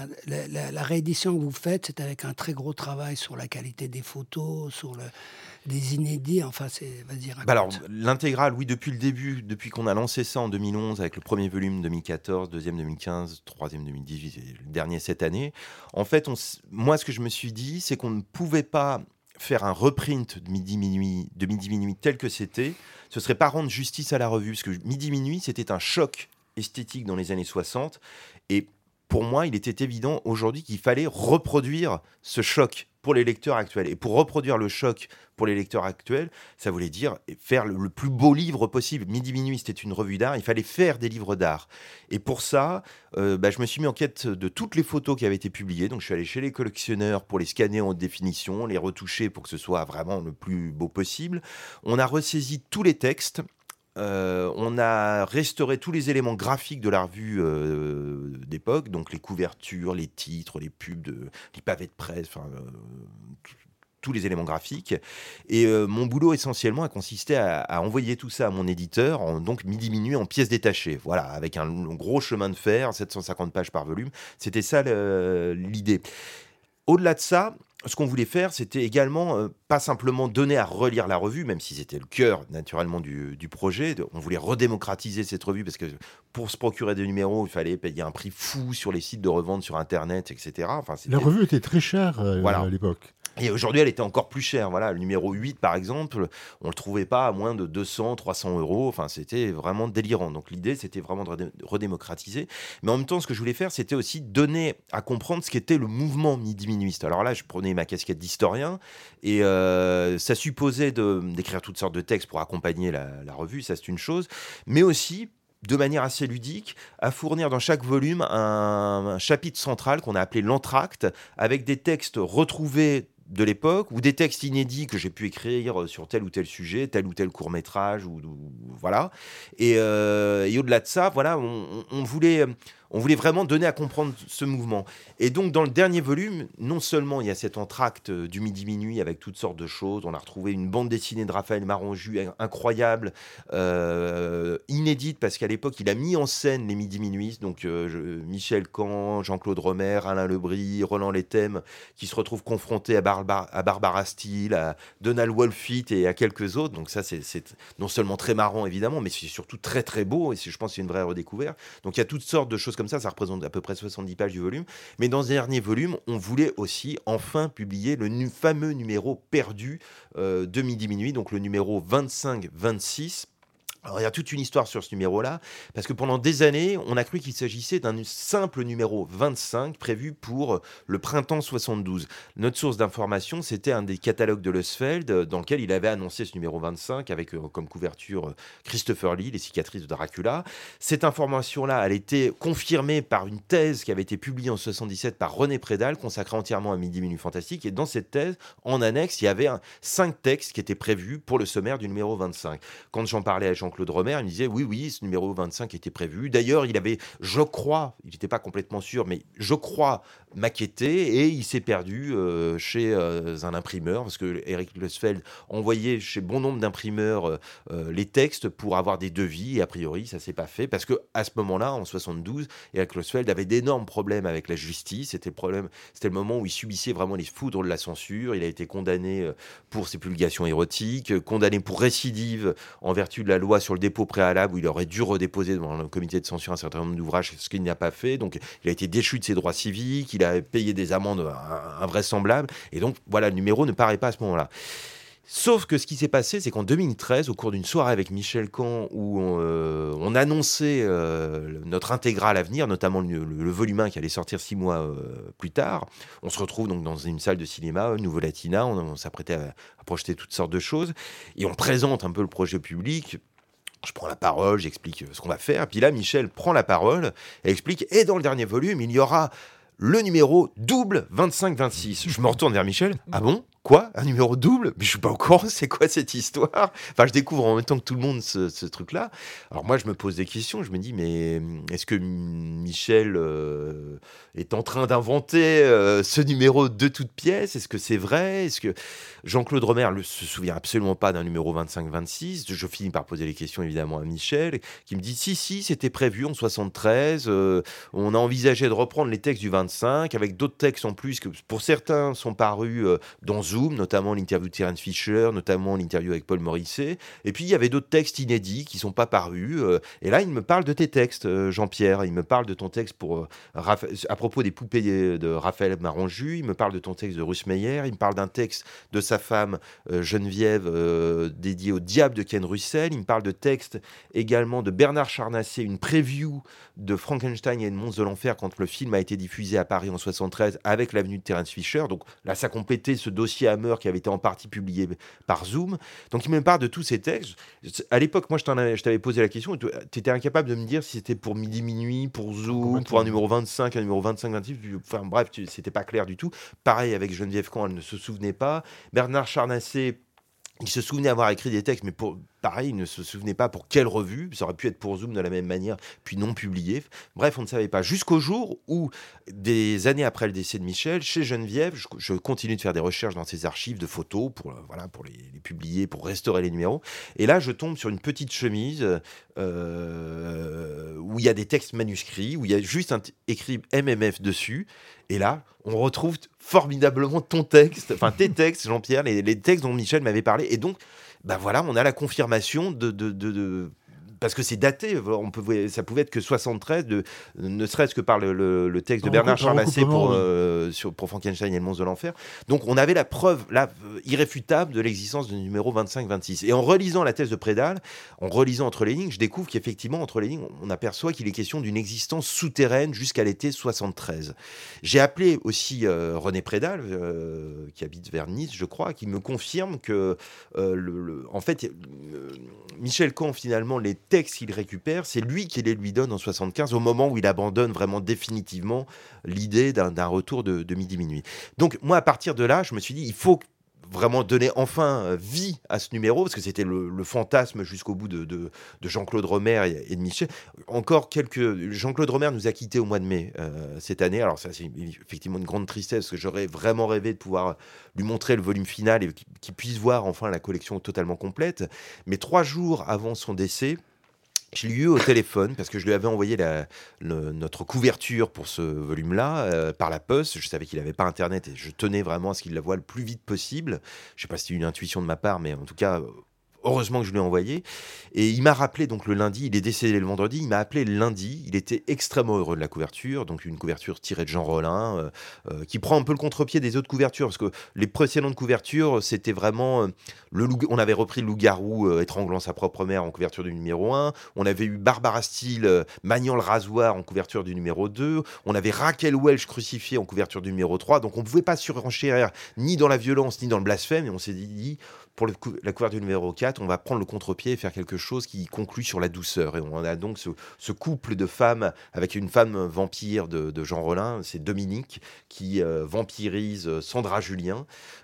la réédition que vous faites, c'est avec un très gros travail sur la qualité des photos, sur des inédits. Enfin, vas-y, raconte. Alors, l'intégrale, oui, depuis le début, depuis qu'on a lancé ça en 2011 avec le premier volume 2014, deuxième 2015, troisième 2018 et le dernier cette année. En fait, moi, ce que je me suis dit, c'est qu'on ne pouvait pas faire un reprint de Midi Minuit tel que c'était, ce serait pas rendre justice à la revue, parce que Midi Minuit, c'était un choc esthétique dans les années 60, et pour moi, il était évident aujourd'hui qu'il fallait reproduire ce choc pour les lecteurs actuels. Et pour reproduire le choc pour les lecteurs actuels, ça voulait dire faire le plus beau livre possible. Midi Minuit, c'était une revue d'art, il fallait faire des livres d'art. Et pour ça, je me suis mis en quête de toutes les photos qui avaient été publiées. Donc je suis allé chez les collectionneurs pour les scanner en haute définition, les retoucher pour que ce soit vraiment le plus beau possible. On a ressaisi tous les textes. On a restauré tous les éléments graphiques de la revue d'époque, donc les couvertures, les titres, les pubs, les pavés de presse, tous les éléments graphiques. Et mon boulot essentiellement a consisté à envoyer tout ça à mon éditeur, donc Midi Minuit en pièces détachées, voilà, avec un gros chemin de fer, 750 pages par volume. C'était ça l'idée. Au-delà de ça, ce qu'on voulait faire, c'était également pas simplement donner à relire la revue, même si c'était le cœur naturellement du projet. On voulait redémocratiser cette revue parce que pour se procurer des numéros, il fallait payer un prix fou sur les sites de revente sur Internet, etc. La revue était très chère à l'époque. Et aujourd'hui, elle était encore plus chère. Voilà, le numéro 8, par exemple, on ne le trouvait pas à moins de 200, 300 euros. Enfin, c'était vraiment délirant. Donc, l'idée, c'était vraiment de redémocratiser. Mais en même temps, ce que je voulais faire, c'était aussi donner à comprendre ce qu'était le mouvement midi-minuiste. Alors là, je prenais ma casquette d'historien et ça supposait d'écrire toutes sortes de textes pour accompagner la revue. Ça, c'est une chose. Mais aussi, de manière assez ludique, à fournir dans chaque volume un chapitre central qu'on a appelé l'entracte, avec des textes retrouvés de l'époque, ou des textes inédits que j'ai pu écrire sur tel ou tel sujet, tel ou tel court-métrage, voilà. Et au-delà de ça, voilà, on voulait vraiment donner à comprendre ce mouvement. Et donc, dans le dernier volume, non seulement il y a cet entracte du midi-minuit avec toutes sortes de choses, on a retrouvé une bande dessinée de Raphaël Marangju incroyable, inédite, parce qu'à l'époque, il a mis en scène les midi-minuit, donc Michel Caen, Jean-Claude Romer, Alain Lebris, Roland Lethem, qui se retrouvent confrontés à Barbara Steele, à Donald Wolfit et à quelques autres. Donc ça, c'est non seulement très marrant, évidemment, mais c'est surtout très, très beau, et je pense que c'est une vraie redécouverte. Donc il y a toutes sortes de choses comme ça représente à peu près 70 pages du volume. Mais dans ce dernier volume, on voulait aussi enfin publier le fameux numéro perdu de Midi-Minuit, donc le numéro 25-26. Alors, il y a toute une histoire sur ce numéro-là, parce que pendant des années, on a cru qu'il s'agissait d'un simple numéro 25 prévu pour le printemps 72. Notre source d'information, c'était un des catalogues de Losfeld, dans lequel il avait annoncé ce numéro 25, avec comme couverture Christopher Lee, les cicatrices de Dracula. Cette information-là, elle était confirmée par une thèse qui avait été publiée en 77 par René Prédal, consacrée entièrement à Midi-Minuit Fantastique. Et dans cette thèse, en annexe, il y avait 5 textes qui étaient prévus pour le sommaire du numéro 25. Quand j'en parlais à Jean-Claude Romer, il me disait oui, ce numéro 25 était prévu. D'ailleurs, il avait, je crois, il n'était pas complètement sûr, mais je crois maquetté, et il s'est perdu chez un imprimeur, parce que Eric Losfeld envoyait chez bon nombre d'imprimeurs les textes pour avoir des devis, et a priori, ça ne s'est pas fait, parce qu'à ce moment-là, en 72, Eric Losfeld avait d'énormes problèmes avec la justice. C'était le moment où il subissait vraiment les foudres de la censure. Il a été condamné pour ses publications érotiques, condamné pour récidive en vertu de la loi sur le dépôt préalable, où il aurait dû redéposer devant le comité de censure un certain nombre d'ouvrages, ce qu'il n'a pas fait. Donc il a été déchu de ses droits civiques, il a payé des amendes invraisemblables, et donc voilà, le numéro ne paraît pas à ce moment-là. Sauf que ce qui s'est passé, c'est qu'en 2013, au cours d'une soirée avec Michel Caen, où on annonçait notre intégrale à venir, notamment le volume 1 qui allait sortir 6 mois plus tard, on se retrouve donc dans une salle de cinéma, Nouveau Latina, on s'apprêtait à projeter toutes sortes de choses, et on présente un peu le projet public. Je prends la parole, j'explique ce qu'on va faire, puis là, Michel prend la parole et explique, et dans le dernier volume, il y aura le numéro double 25-26. Je me retourne vers Michel. Ah bon ? Quoi ? Un numéro double ? Mais je suis pas au courant, c'est quoi cette histoire ? Enfin, je découvre en même temps que tout le monde ce truc-là. Alors moi, je me pose des questions, je me dis, mais est-ce que Michel est en train d'inventer ce numéro de toutes pièces ? Est-ce que c'est vrai ? Est-ce que Jean-Claude Romer ne se souvient absolument pas d'un numéro 25-26 ? Je finis par poser les questions évidemment à Michel, qui me dit, si, c'était prévu en 73, on a envisagé de reprendre les textes du 25, avec d'autres textes en plus, que pour certains sont parus dans Zoom, notamment l'interview de Terence Fisher, notamment l'interview avec Paul Morisset. Et puis, il y avait d'autres textes inédits qui ne sont pas parus. Et là, il me parle de tes textes, Jean-Pierre. Il me parle de ton texte à propos des poupées de Raphaël Marangju. Il me parle de ton texte de Russ Meyer. Il me parle d'un texte de sa femme, Geneviève, dédié au diable de Ken Russell. Il me parle de textes également de Bernard Charnacé, une preview de Frankenstein et le monstre de l'enfer quand le film a été diffusé à Paris en 73 avec l'avenue de Terence Fisher. Donc là, ça complétait ce dossier Hammer qui avait été en partie publié par Zoom. Donc il me parle de tous ces textes. À l'époque, moi, je t'avais posé la question, tu étais incapable de me dire si c'était pour Midi-Minuit, pour Zoom, pour un numéro 25, un numéro 25-26. Enfin bref, c'était pas clair du tout. Pareil avec Geneviève Caen, elle ne se souvenait pas. Bernard Charnacé, il se souvenait avoir écrit des textes, mais pareil, il ne se souvenait pas pour quelle revue. Ça aurait pu être pour Zoom de la même manière, puis non publié. Bref, on ne savait pas. Jusqu'au jour où, des années après le décès de Michel, chez Geneviève, je continue de faire des recherches dans ses archives de photos pour les publier, pour restaurer les numéros. Et là, je tombe sur une petite chemise où il y a des textes manuscrits, où il y a juste écrit MMF dessus. Et là, on retrouve formidablement tes textes, Jean-Pierre, les textes dont Michel m'avait parlé. Et donc, voilà, on a la confirmation de parce que c'est daté, ça pouvait être que 73, ne serait-ce que par le texte de Bernard Charnacé pour Frankenstein et le monstre de l'enfer. Donc on avait la preuve irréfutable de l'existence du numéro 25-26. Et en relisant la thèse de Prédal, en relisant entre les lignes, je découvre qu'effectivement, entre les lignes, on aperçoit qu'il est question d'une existence souterraine jusqu'à l'été 73. J'ai appelé aussi René Prédal, qui habite vers Nice, je crois, qui me confirme que, en fait, Michel Caen, finalement, les textes qu'il récupère, c'est lui qui les lui donne en 75, au moment où il abandonne vraiment définitivement l'idée d'un retour de midi minuit. Donc moi, à partir de là, je me suis dit, il faut vraiment donner enfin vie à ce numéro, parce que c'était le fantasme jusqu'au bout de Jean-Claude Romer et de Michel. Jean-Claude Romer nous a quittés au mois de mai cette année. Alors ça, c'est effectivement une grande tristesse, parce que j'aurais vraiment rêvé de pouvoir lui montrer le volume final et qu'il puisse voir enfin la collection totalement complète. Mais 3 jours avant son décès, je l'ai eu au téléphone parce que je lui avais envoyé notre couverture pour ce volume-là par la poste. Je savais qu'il n'avait pas Internet et je tenais vraiment à ce qu'il la voie le plus vite possible. Je ne sais pas si c'était une intuition de ma part, mais en tout cas, heureusement que je lui ai envoyé. Et il m'a rappelé donc le lundi, il est décédé le vendredi, il m'a appelé le lundi. Il était extrêmement heureux de la couverture, donc une couverture tirée de Jean Rollin, qui prend un peu le contre-pied des autres couvertures, parce que les précédentes couvertures, c'était vraiment... on avait repris le loup-garou étranglant sa propre mère en couverture du numéro 1, on avait eu Barbara Steele maniant le rasoir en couverture du numéro 2, on avait Raquel Welch crucifiée en couverture du numéro 3, donc on ne pouvait pas surenchérir ni dans la violence, ni dans le blasphème, et on s'est dit... Pour la couverture numéro 4, on va prendre le contre-pied et faire quelque chose qui conclut sur la douceur. Et on a donc ce couple de femmes, avec une femme vampire de Jean Rollin, c'est Dominique, qui vampirise Sandra Julien,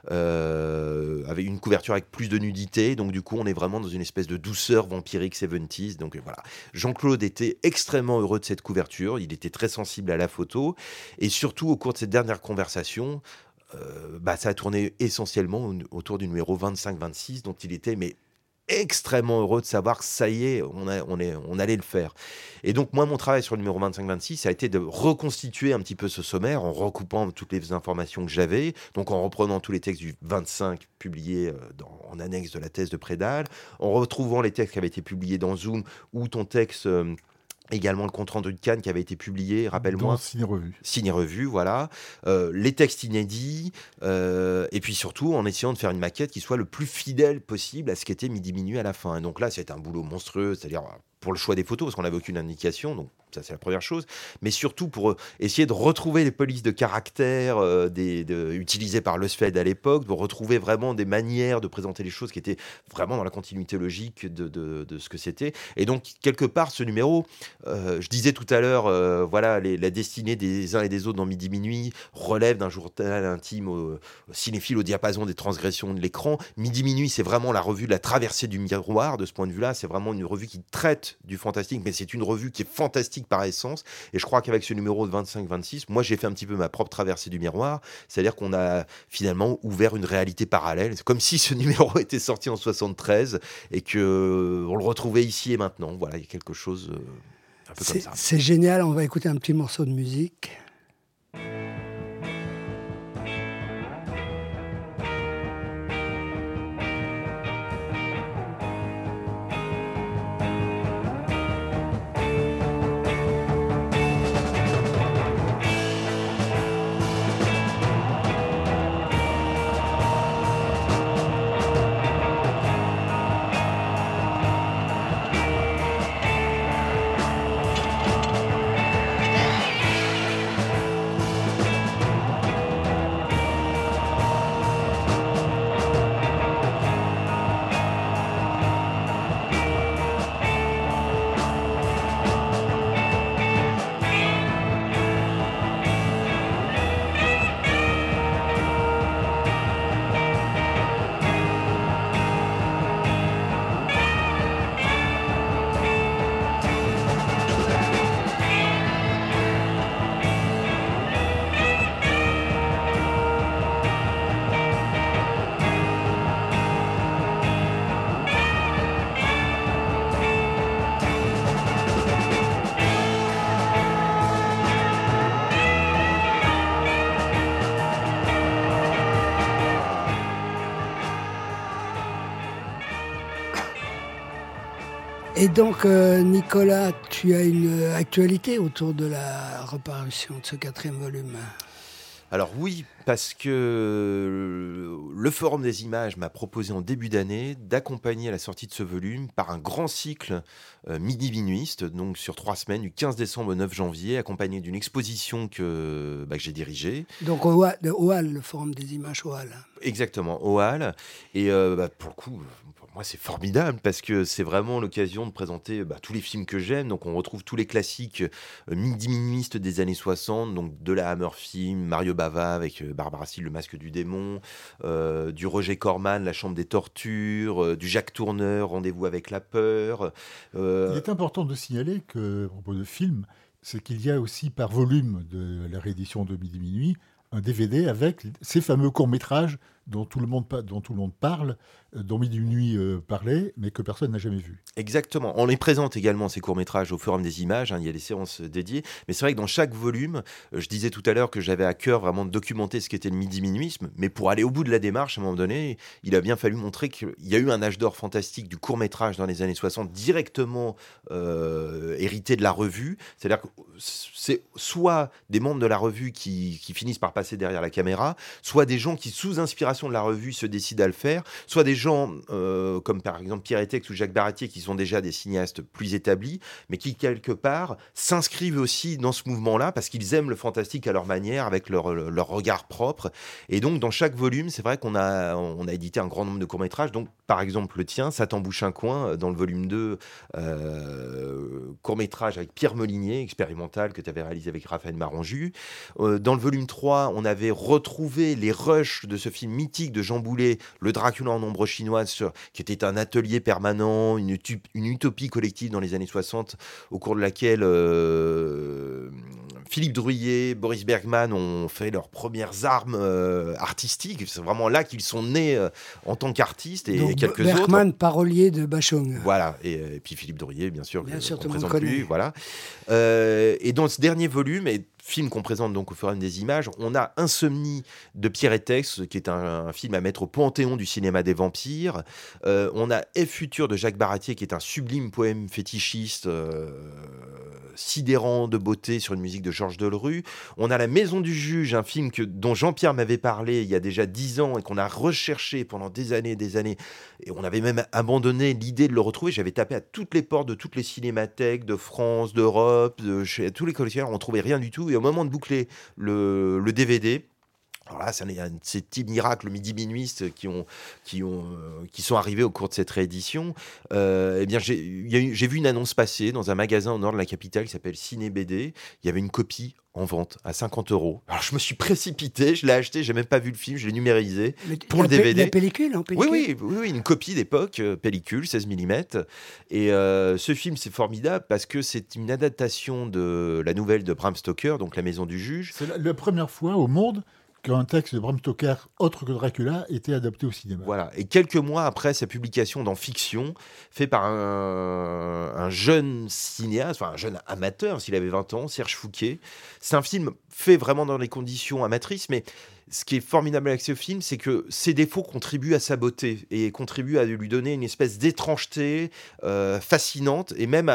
avec une couverture avec plus de nudité. Donc du coup, on est vraiment dans une espèce de douceur vampirique 70s. Donc voilà, Jean-Claude était extrêmement heureux de cette couverture. Il était très sensible à la photo. Et surtout, au cours de cette dernière conversation, ça a tourné essentiellement autour du numéro 25-26, dont il était extrêmement heureux de savoir que ça y est, on allait le faire. Et donc moi, mon travail sur le numéro 25-26, ça a été de reconstituer un petit peu ce sommaire en recoupant toutes les informations que j'avais, donc en reprenant tous les textes du 25 publiés en annexe de la thèse de Prédal, en retrouvant les textes qui avaient été publiés dans Zoom, ou ton texte... également le compte-rendu de Cannes qui avait été publié, rappelle-moi. Dans Ciné-Revue. Ciné-Revue, voilà. Les textes inédits, et puis surtout en essayant de faire une maquette qui soit le plus fidèle possible à ce qu'était Midi Minuit à la fin. Et donc là, c'est un boulot monstrueux, c'est-à-dire pour le choix des photos, parce qu'on n'avait aucune indication, donc ça c'est la première chose, mais surtout pour essayer de retrouver les polices de caractère utilisées par le SFED à l'époque, pour retrouver vraiment des manières de présenter les choses qui étaient vraiment dans la continuité logique de ce que c'était. Et donc, quelque part, ce numéro, je disais tout à l'heure, voilà, la destinée des uns et des autres dans Midi Minuit relève d'un journal intime au cinéphile au diapason des transgressions de l'écran. Midi Minuit, c'est vraiment la revue de la traversée du miroir, de ce point de vue-là, c'est vraiment une revue qui traite du fantastique, mais c'est une revue qui est fantastique par essence, et je crois qu'avec ce numéro de 25-26, moi j'ai fait un petit peu ma propre traversée du miroir, c'est-à-dire qu'on a finalement ouvert une réalité parallèle, c'est comme si ce numéro était sorti en 73, et qu'on le retrouvait ici et maintenant, voilà, il y a quelque chose un peu comme ça. C'est génial, on va écouter un petit morceau de musique. Et donc, Nicolas, tu as une actualité autour de la reparution de ce 4e volume. Alors oui, parce que le Forum des images m'a proposé en début d'année d'accompagner la sortie de ce volume par un grand cycle Midi Minuiste, donc sur 3 semaines, du 15 décembre au 9 janvier, accompagné d'une exposition que j'ai dirigée. Donc au Hall, le Forum des images au Hall. Exactement, au Hall. Et pour le coup, pour moi, c'est formidable parce que c'est vraiment l'occasion de présenter tous les films que j'aime. Donc, on retrouve tous les classiques midi-minuistes des années 60, donc de la Hammer Film, Mario Bava avec Barbara Steele, Le Masque du Démon, du Roger Corman, La Chambre des Tortures, du Jacques Tourneur, Rendez-vous avec la peur. Il est important de signaler que, à propos de films, c'est qu'il y a aussi par volume de la réédition de Midi Minuit un DVD avec ces fameux courts-métrages dont tout le monde parle, dont Midi Minuit parlait, mais que personne n'a jamais vu. Exactement. On les présente également, ces courts-métrages, au Forum des images. Il y a des séances dédiées. Mais c'est vrai que dans chaque volume, je disais tout à l'heure que j'avais à cœur vraiment de documenter ce qu'était le midi-minuisme. Mais pour aller au bout de la démarche, à un moment donné, il a bien fallu montrer qu'il y a eu un âge d'or fantastique du court-métrage dans les années 60, directement hérité de la revue. C'est-à-dire que c'est soit des membres de la revue qui finissent par passer derrière la caméra, soit des gens qui, sous inspiration de la revue, se décident à le faire, soit des gens comme par exemple Pierre Etex ou Jacques Baratier, qui sont déjà des cinéastes plus établis, mais qui quelque part s'inscrivent aussi dans ce mouvement-là parce qu'ils aiment le fantastique à leur manière, avec leur regard propre. Et donc dans chaque volume, c'est vrai qu'on a édité un grand nombre de courts-métrages. Donc par exemple le tien, Ça t'embouche un coin, dans le volume 2, court-métrage avec Pierre Molinier, expérimental, que tu avais réalisé avec Raphaël Maranju. Dans le volume 3, on avait retrouvé les rushs de ce film mythique de Jean Boulet, Le Dracula en ombre chinoise, qui était un atelier permanent, une utopie collective dans les années 60, au cours de laquelle Philippe Drouillet, Boris Bergman ont fait leurs premières armes artistiques. C'est vraiment là qu'ils sont nés en tant qu'artistes, et donc, quelques Bergman, autres. parolier de Bachung. Voilà, et puis Philippe Drouillet, bien sûr, Bien qu'on sûr, tout le monde présente connaît. plus. Voilà. Et dans ce dernier volume, et film qu'on présente donc au Forum des images, on a Insomnie de Pierre Etex, qui est un film à mettre au panthéon du cinéma des vampires. On a F Futur de Jacques Baratier, qui est un sublime poème fétichiste, sidérant de beauté, sur une musique de Georges Delerue. On a La Maison du Juge, un film dont Jean-Pierre m'avait parlé il y a déjà 10 ans et qu'on a recherché pendant des années, et on avait même abandonné l'idée de le retrouver. J'avais tapé à toutes les portes de toutes les cinémathèques de France, d'Europe, chez tous les collectionneurs, on ne trouvait rien du tout. Et au moment de boucler le DVD, alors là, c'est un de ces petits miracles midi-minuistes qui sont arrivés au cours de cette réédition. Eh bien, j'ai vu une annonce passer dans un magasin au nord de la capitale qui s'appelle Ciné BD. Il y avait une copie en vente à 50 €. Alors, je me suis précipité, je l'ai acheté, j'ai même pas vu le film, je l'ai numérisé pour le DVD. La pellicule, en pellicule. Oui, une copie d'époque, pellicule, 16 mm. Et ce film, c'est formidable parce que c'est une adaptation de la nouvelle de Bram Stoker, donc La Maison du Juge. C'est la première fois au monde qu'un texte de Bram Stoker, autre que Dracula, était adapté au cinéma. Voilà. Et quelques mois après sa publication dans Fiction, fait par un jeune cinéaste, enfin un jeune amateur, s'il avait 20 ans, Serge Fouquet. C'est un film fait vraiment dans les conditions amatrices, mais ce qui est formidable avec ce film, c'est que ses défauts contribuent à sa beauté et contribuent à lui donner une espèce d'étrangeté fascinante, et même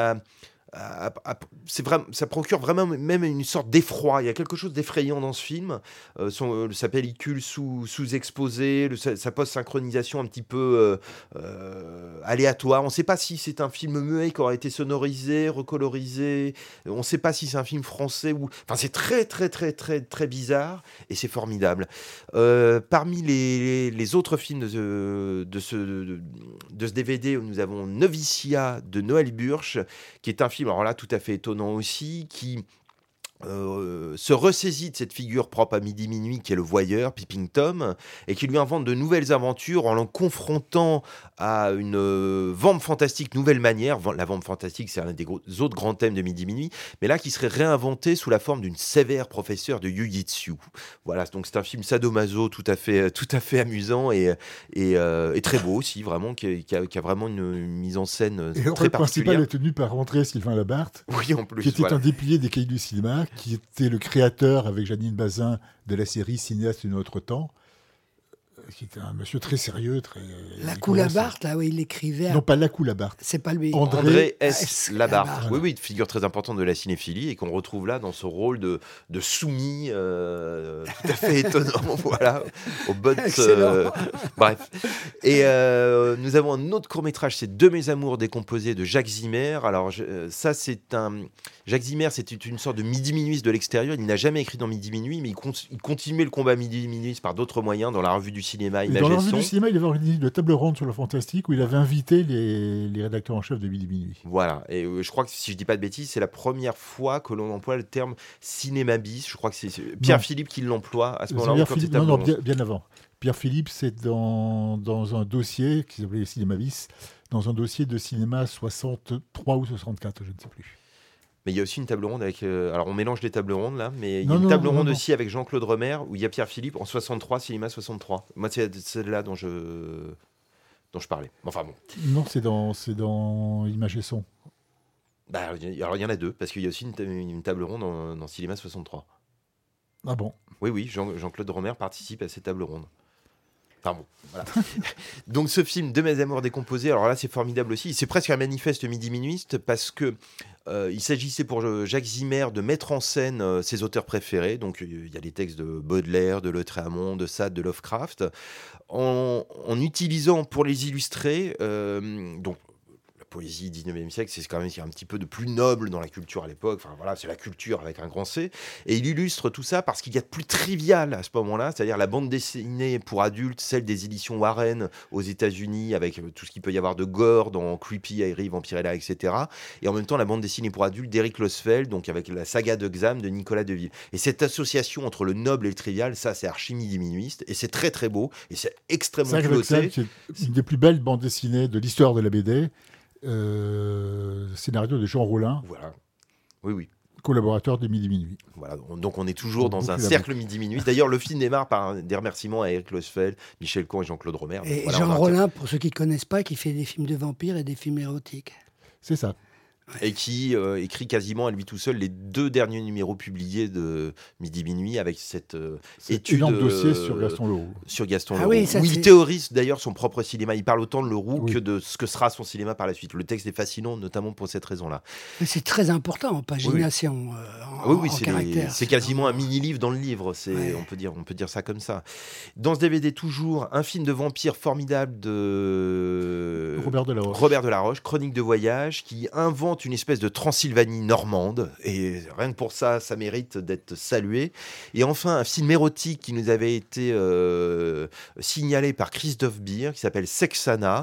ça procure vraiment même une sorte d'effroi. Il y a quelque chose d'effrayant dans ce film. Sa pellicule sous-exposée, sa post-synchronisation un petit peu aléatoire. On ne sait pas si c'est un film muet qui aurait été sonorisé, recolorisé. On ne sait pas si c'est un film français ou... Enfin, c'est très, très, très, très, très bizarre, et c'est formidable. Parmi les autres films de ce DVD, nous avons Noviciat de Noël Burch, qui est un film, alors là, tout à fait étonnant aussi, qui se ressaisit de cette figure propre à Midi Minuit, qui est le voyeur, Peeping Tom, et qui lui invente de nouvelles aventures en le confrontant à une vampe fantastique nouvelle manière. La vampe fantastique, c'est un des autres grands thèmes de Midi Minuit, mais là qui serait réinventé sous la forme d'une sévère professeure de Jiu-Jitsu. Voilà, donc c'est un film sadomaso tout à fait amusant et très beau aussi, vraiment, qui a vraiment une mise en scène et très le principal particulière. est tenu par André Sylvain Labarthe, Oui, en plus, qui était voilà. un des piliers des Cahiers du cinéma, qui était le créateur, avec Janine Bazin, de la série Cinéaste de notre temps, qui était un monsieur très sérieux, très... Lacou Labarthe, là où il écrivait. Non, pas Lacou Labarthe. C'est pas lui. André S. S. Labarthe. Labarthe. Oui, figure très importante de la cinéphilie, et qu'on retrouve là dans ce rôle de soumis tout à fait étonnant, voilà, aux bonnes... Excellent. Bref. Et nous avons un autre court-métrage, c'est De mes amours décomposés de Jacques Zimmer. Alors, Jacques Zimmer, c'était une sorte de midi-minuit de l'extérieur. Il n'a jamais écrit dans Midi Minuit, mais il continuait le combat midi-minuit par d'autres moyens, dans la revue du cinéma, cinéma, Et dans la revue Imagesson. du cinéma, il avait organisé une table ronde sur le fantastique où il avait invité les rédacteurs en chef de Midi Minuit. Voilà, et je crois que si je dis pas de bêtises, c'est la première fois que l'on emploie le terme cinéma bis. Je crois que c'est Pierre Philippe qui l'emploie à ce moment-là. Pierre quand Philippe, c'est table non, ronde. bien avant. Pierre Philippe, c'est dans un dossier qui s'appelait Cinéma bis, dans un dossier de cinéma 63 ou 64, je ne sais plus. Mais il y a aussi une table ronde avec. Alors on mélange les tables rondes là, mais il y a Non, une non, table non, ronde non. aussi avec Jean-Claude Remer où il y a Pierre Philippe en 63, cinéma 63. Moi, c'est celle-là dont je parlais. Enfin bon. Non, c'est dans Image et Son. Alors il y en a deux, parce qu'il y a aussi une table ronde dans cinéma 63. Ah bon? Oui, Jean-Claude Remer participe à cette table ronde. Enfin bon, voilà. Donc ce film De mes amours décomposés, alors là c'est formidable aussi. C'est presque un manifeste midi-minuiste parce que il s'agissait pour Jacques Zimmer de mettre en scène ses auteurs préférés. Donc il y a des textes de Baudelaire, de Lautréamont, de Sade, de Lovecraft, en utilisant pour les illustrer donc la poésie 19e siècle, c'est quand même un petit peu de plus noble dans la culture à l'époque. Enfin voilà, c'est la culture avec un grand C. Et il illustre tout ça parce qu'il y a de plus trivial à ce moment-là, c'est-à-dire la bande dessinée pour adultes, celle des éditions Warren aux États-Unis, avec tout ce qu'il peut y avoir de gore dans Creepy, Airy, Vampirella, etc. Et en même temps, la bande dessinée pour adultes d'Éric Losfeld, donc avec la saga de Xam de Nicolas Deville. Et cette association entre le noble et le trivial, ça, c'est archi midi-minuiste. Et c'est très, très beau. Et c'est extrêmement culotté. C'est une des plus belles bandes dessinées de l'histoire de la BD. Scénario de Jean Rollin, Voilà. Oui. collaborateur de Midi Minuit. Voilà, donc on est toujours dans un Boucle à cercle midi-minuit. D'ailleurs, le film démarre par des remerciements à Éric Losfeld, Michel Cohn et Jean-Claude Romer. Et Voilà, Jean Rollin, pour ceux qui ne connaissent pas, qui fait des films de vampires et des films érotiques. C'est ça. Et qui écrit quasiment à lui tout seul les 2 derniers numéros publiés de Midi Minuit avec cette étude énorme dossier sur Gaston Leroux. Sur Gaston Ah Leroux, oui, ça, où il c'est- théorise d'ailleurs son propre cinéma. Il parle autant de Leroux Oui. que de ce que sera son cinéma par la suite. Le texte est fascinant, notamment pour cette raison-là. Mais c'est très important en pagination, Oui, en caractère. c'est quasiment un mini-livre dans le livre. Ouais. On peut dire ça comme ça. Dans ce DVD, toujours un film de vampire formidable de Robert Delaroche. Robert Delaroche, Chronique de voyage, qui invente une espèce de Transylvanie normande. Et rien que pour ça, ça mérite d'être salué. Et enfin, un film érotique qui nous avait été signalé par Christophe Beer, qui s'appelle Sexana,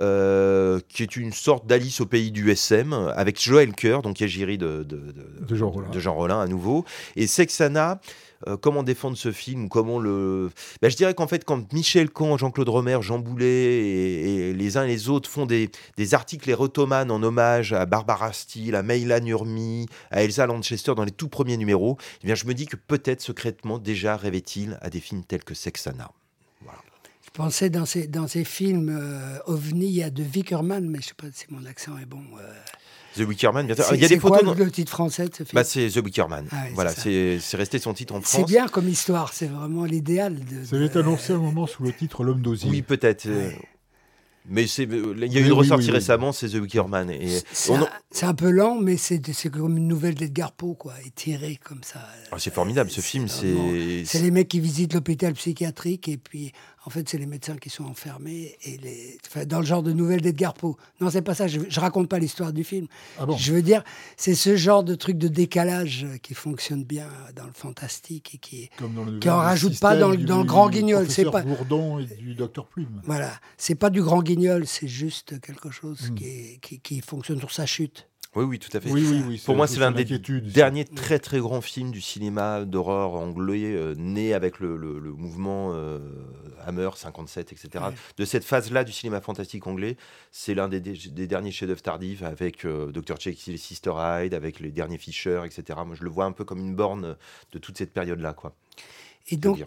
qui est une sorte d'Alice au pays du SM, avec Joël Coeur, donc égérie de Jean Rollin. de Jean Rollin à nouveau. Et Sexana, comment défendre ce film, comment le... je dirais qu'en fait, quand Michel Cohn, Jean-Claude Romer, Jean Boulet et les uns et les autres font des articles érotomanes en hommage à Barbara Steele, à Meyla Nurmi, à Elsa Lanchester dans les tout premiers numéros, eh bien, je me dis que peut-être secrètement déjà rêvait-il à des films tels que Sexana. Voilà. Je pensais dans ces films OVNI, il y a de Wickerman, mais je ne sais pas si mon accent est bon. The Wicker Man, bien sûr. C'est Il y a des c'est photos... quoi le titre français de ce film? c'est The Wicker Man. Ah oui, Voilà, c'est c'est resté son titre en C'est France. bien comme histoire, c'est vraiment l'idéal. Ça avait été annoncé à un moment sous le titre L'homme d'osier. Oui, peut-être. Ouais. Mais il y a eu Oui, une oui, ressortie oui, oui. récemment, c'est The Wicker Man. Et C'est un peu lent, mais c'est comme une nouvelle d'Edgar Poe, quoi, étirée comme ça. c'est formidable, ce film. vraiment- C'est les mecs qui visitent l'hôpital psychiatrique, et puis, en fait, c'est les médecins qui sont enfermés, dans le genre de nouvelle d'Edgar Poe. Non, c'est pas ça, je raconte pas l'histoire du film. Ah bon? Je veux dire, c'est ce genre de truc de décalage qui fonctionne bien dans le fantastique, et qui Comme dans le qui en rajoute pas dans le grand guignol. C'est C'est pas- Bourdon et du Docteur Plume. Voilà, c'est pas du grand guignol, c'est juste quelque chose qui fonctionne sur sa chute. Oui, tout à fait. Oui. Pour moi, c'est l'un des l'inquiétude. derniers très très grands films du cinéma d'horreur anglais, né avec le mouvement Hammer 57, etc. Ouais. De cette phase-là du cinéma fantastique anglais, c'est l'un des derniers chefs-d'œuvre tardifs avec Dr. Jekyll et Sister Hyde, avec les derniers Fisher, etc. Moi, je le vois un peu comme une borne de toute cette période-là, quoi. Et donc,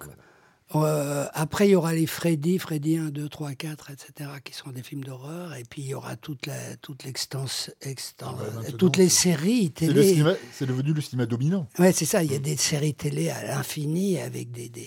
après, il y aura les Freddy 1, 2, 3, 4, etc., qui sont des films d'horreur. Et puis, il y aura toute l'extension, maintenant, toutes les séries C'est télé. c'est devenu le cinéma dominant. Ouais, c'est ça. Il y a des séries télé à l'infini avec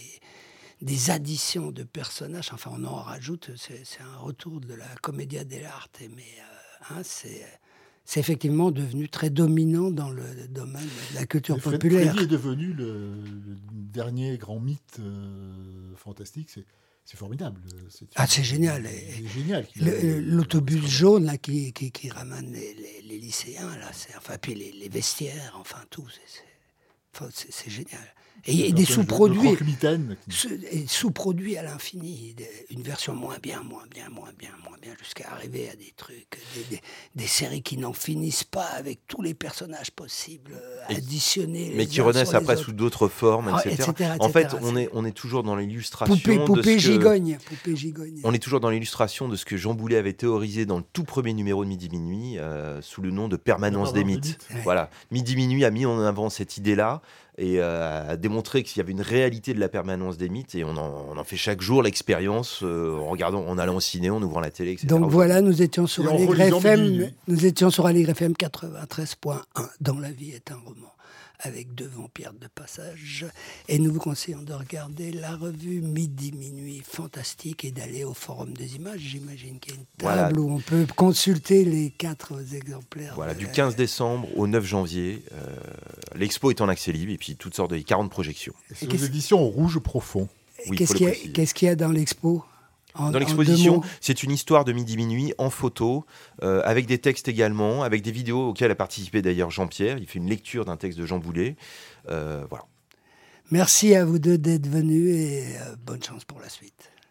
des additions de personnages. Enfin, on en rajoute. C'est un retour de la commedia dell'arte. Mais c'est effectivement devenu très dominant dans le domaine de la culture populaire. Freddy est devenu le dernier grand mythe fantastique. C'est formidable. C'est génial. C'est génial. L'autobus jaune là, qui ramène les lycéens, là, puis les vestiaires, enfin tout. Enfin, c'est génial. Et des sous-produits. Croque-mitaine. Et sous-produits à l'infini. Une version moins bien, jusqu'à arriver à des trucs, des séries qui n'en finissent pas, avec tous les personnages possibles additionnés. Mais qui renaissent après sous d'autres formes, etc. En fait, on est toujours dans l'illustration Poupée gigogne. On est toujours dans l'illustration de ce que Jean Boulet avait théorisé dans le tout premier numéro de Midi Minuit, sous le nom de Permanence des mythes. Ouais. Voilà. Midi Minuit a mis en avant cette idée-là et a démontré qu'il y avait une réalité de la permanence des mythes, et on en fait chaque jour l'expérience en regardant, en allant au ciné, en ouvrant la télé, etc. Donc voilà, nous étions sur Aligre FM 93.1, Dans la vie est un roman, avec 2 vampires de passage, et nous vous conseillons de regarder la revue Midi Minuit, fantastique, et d'aller au Forum des images. J'imagine qu'il y a une table où on peut consulter les 4 exemplaires. Voilà, du 15 décembre au 9 janvier, l'expo est en accès libre, et puis toutes sortes de 40 projections. C'est aux éditions Rouge Profond. Oui, qu'est-ce qu'il y a dans l'expo ? Dans l'exposition, c'est une histoire de Midi Minuit en photo, avec des textes également, avec des vidéos auxquelles a participé d'ailleurs Jean-Pierre. Il fait une lecture d'un texte de Jean Boulet. Voilà. Merci à vous deux d'être venus, et bonne chance pour la suite.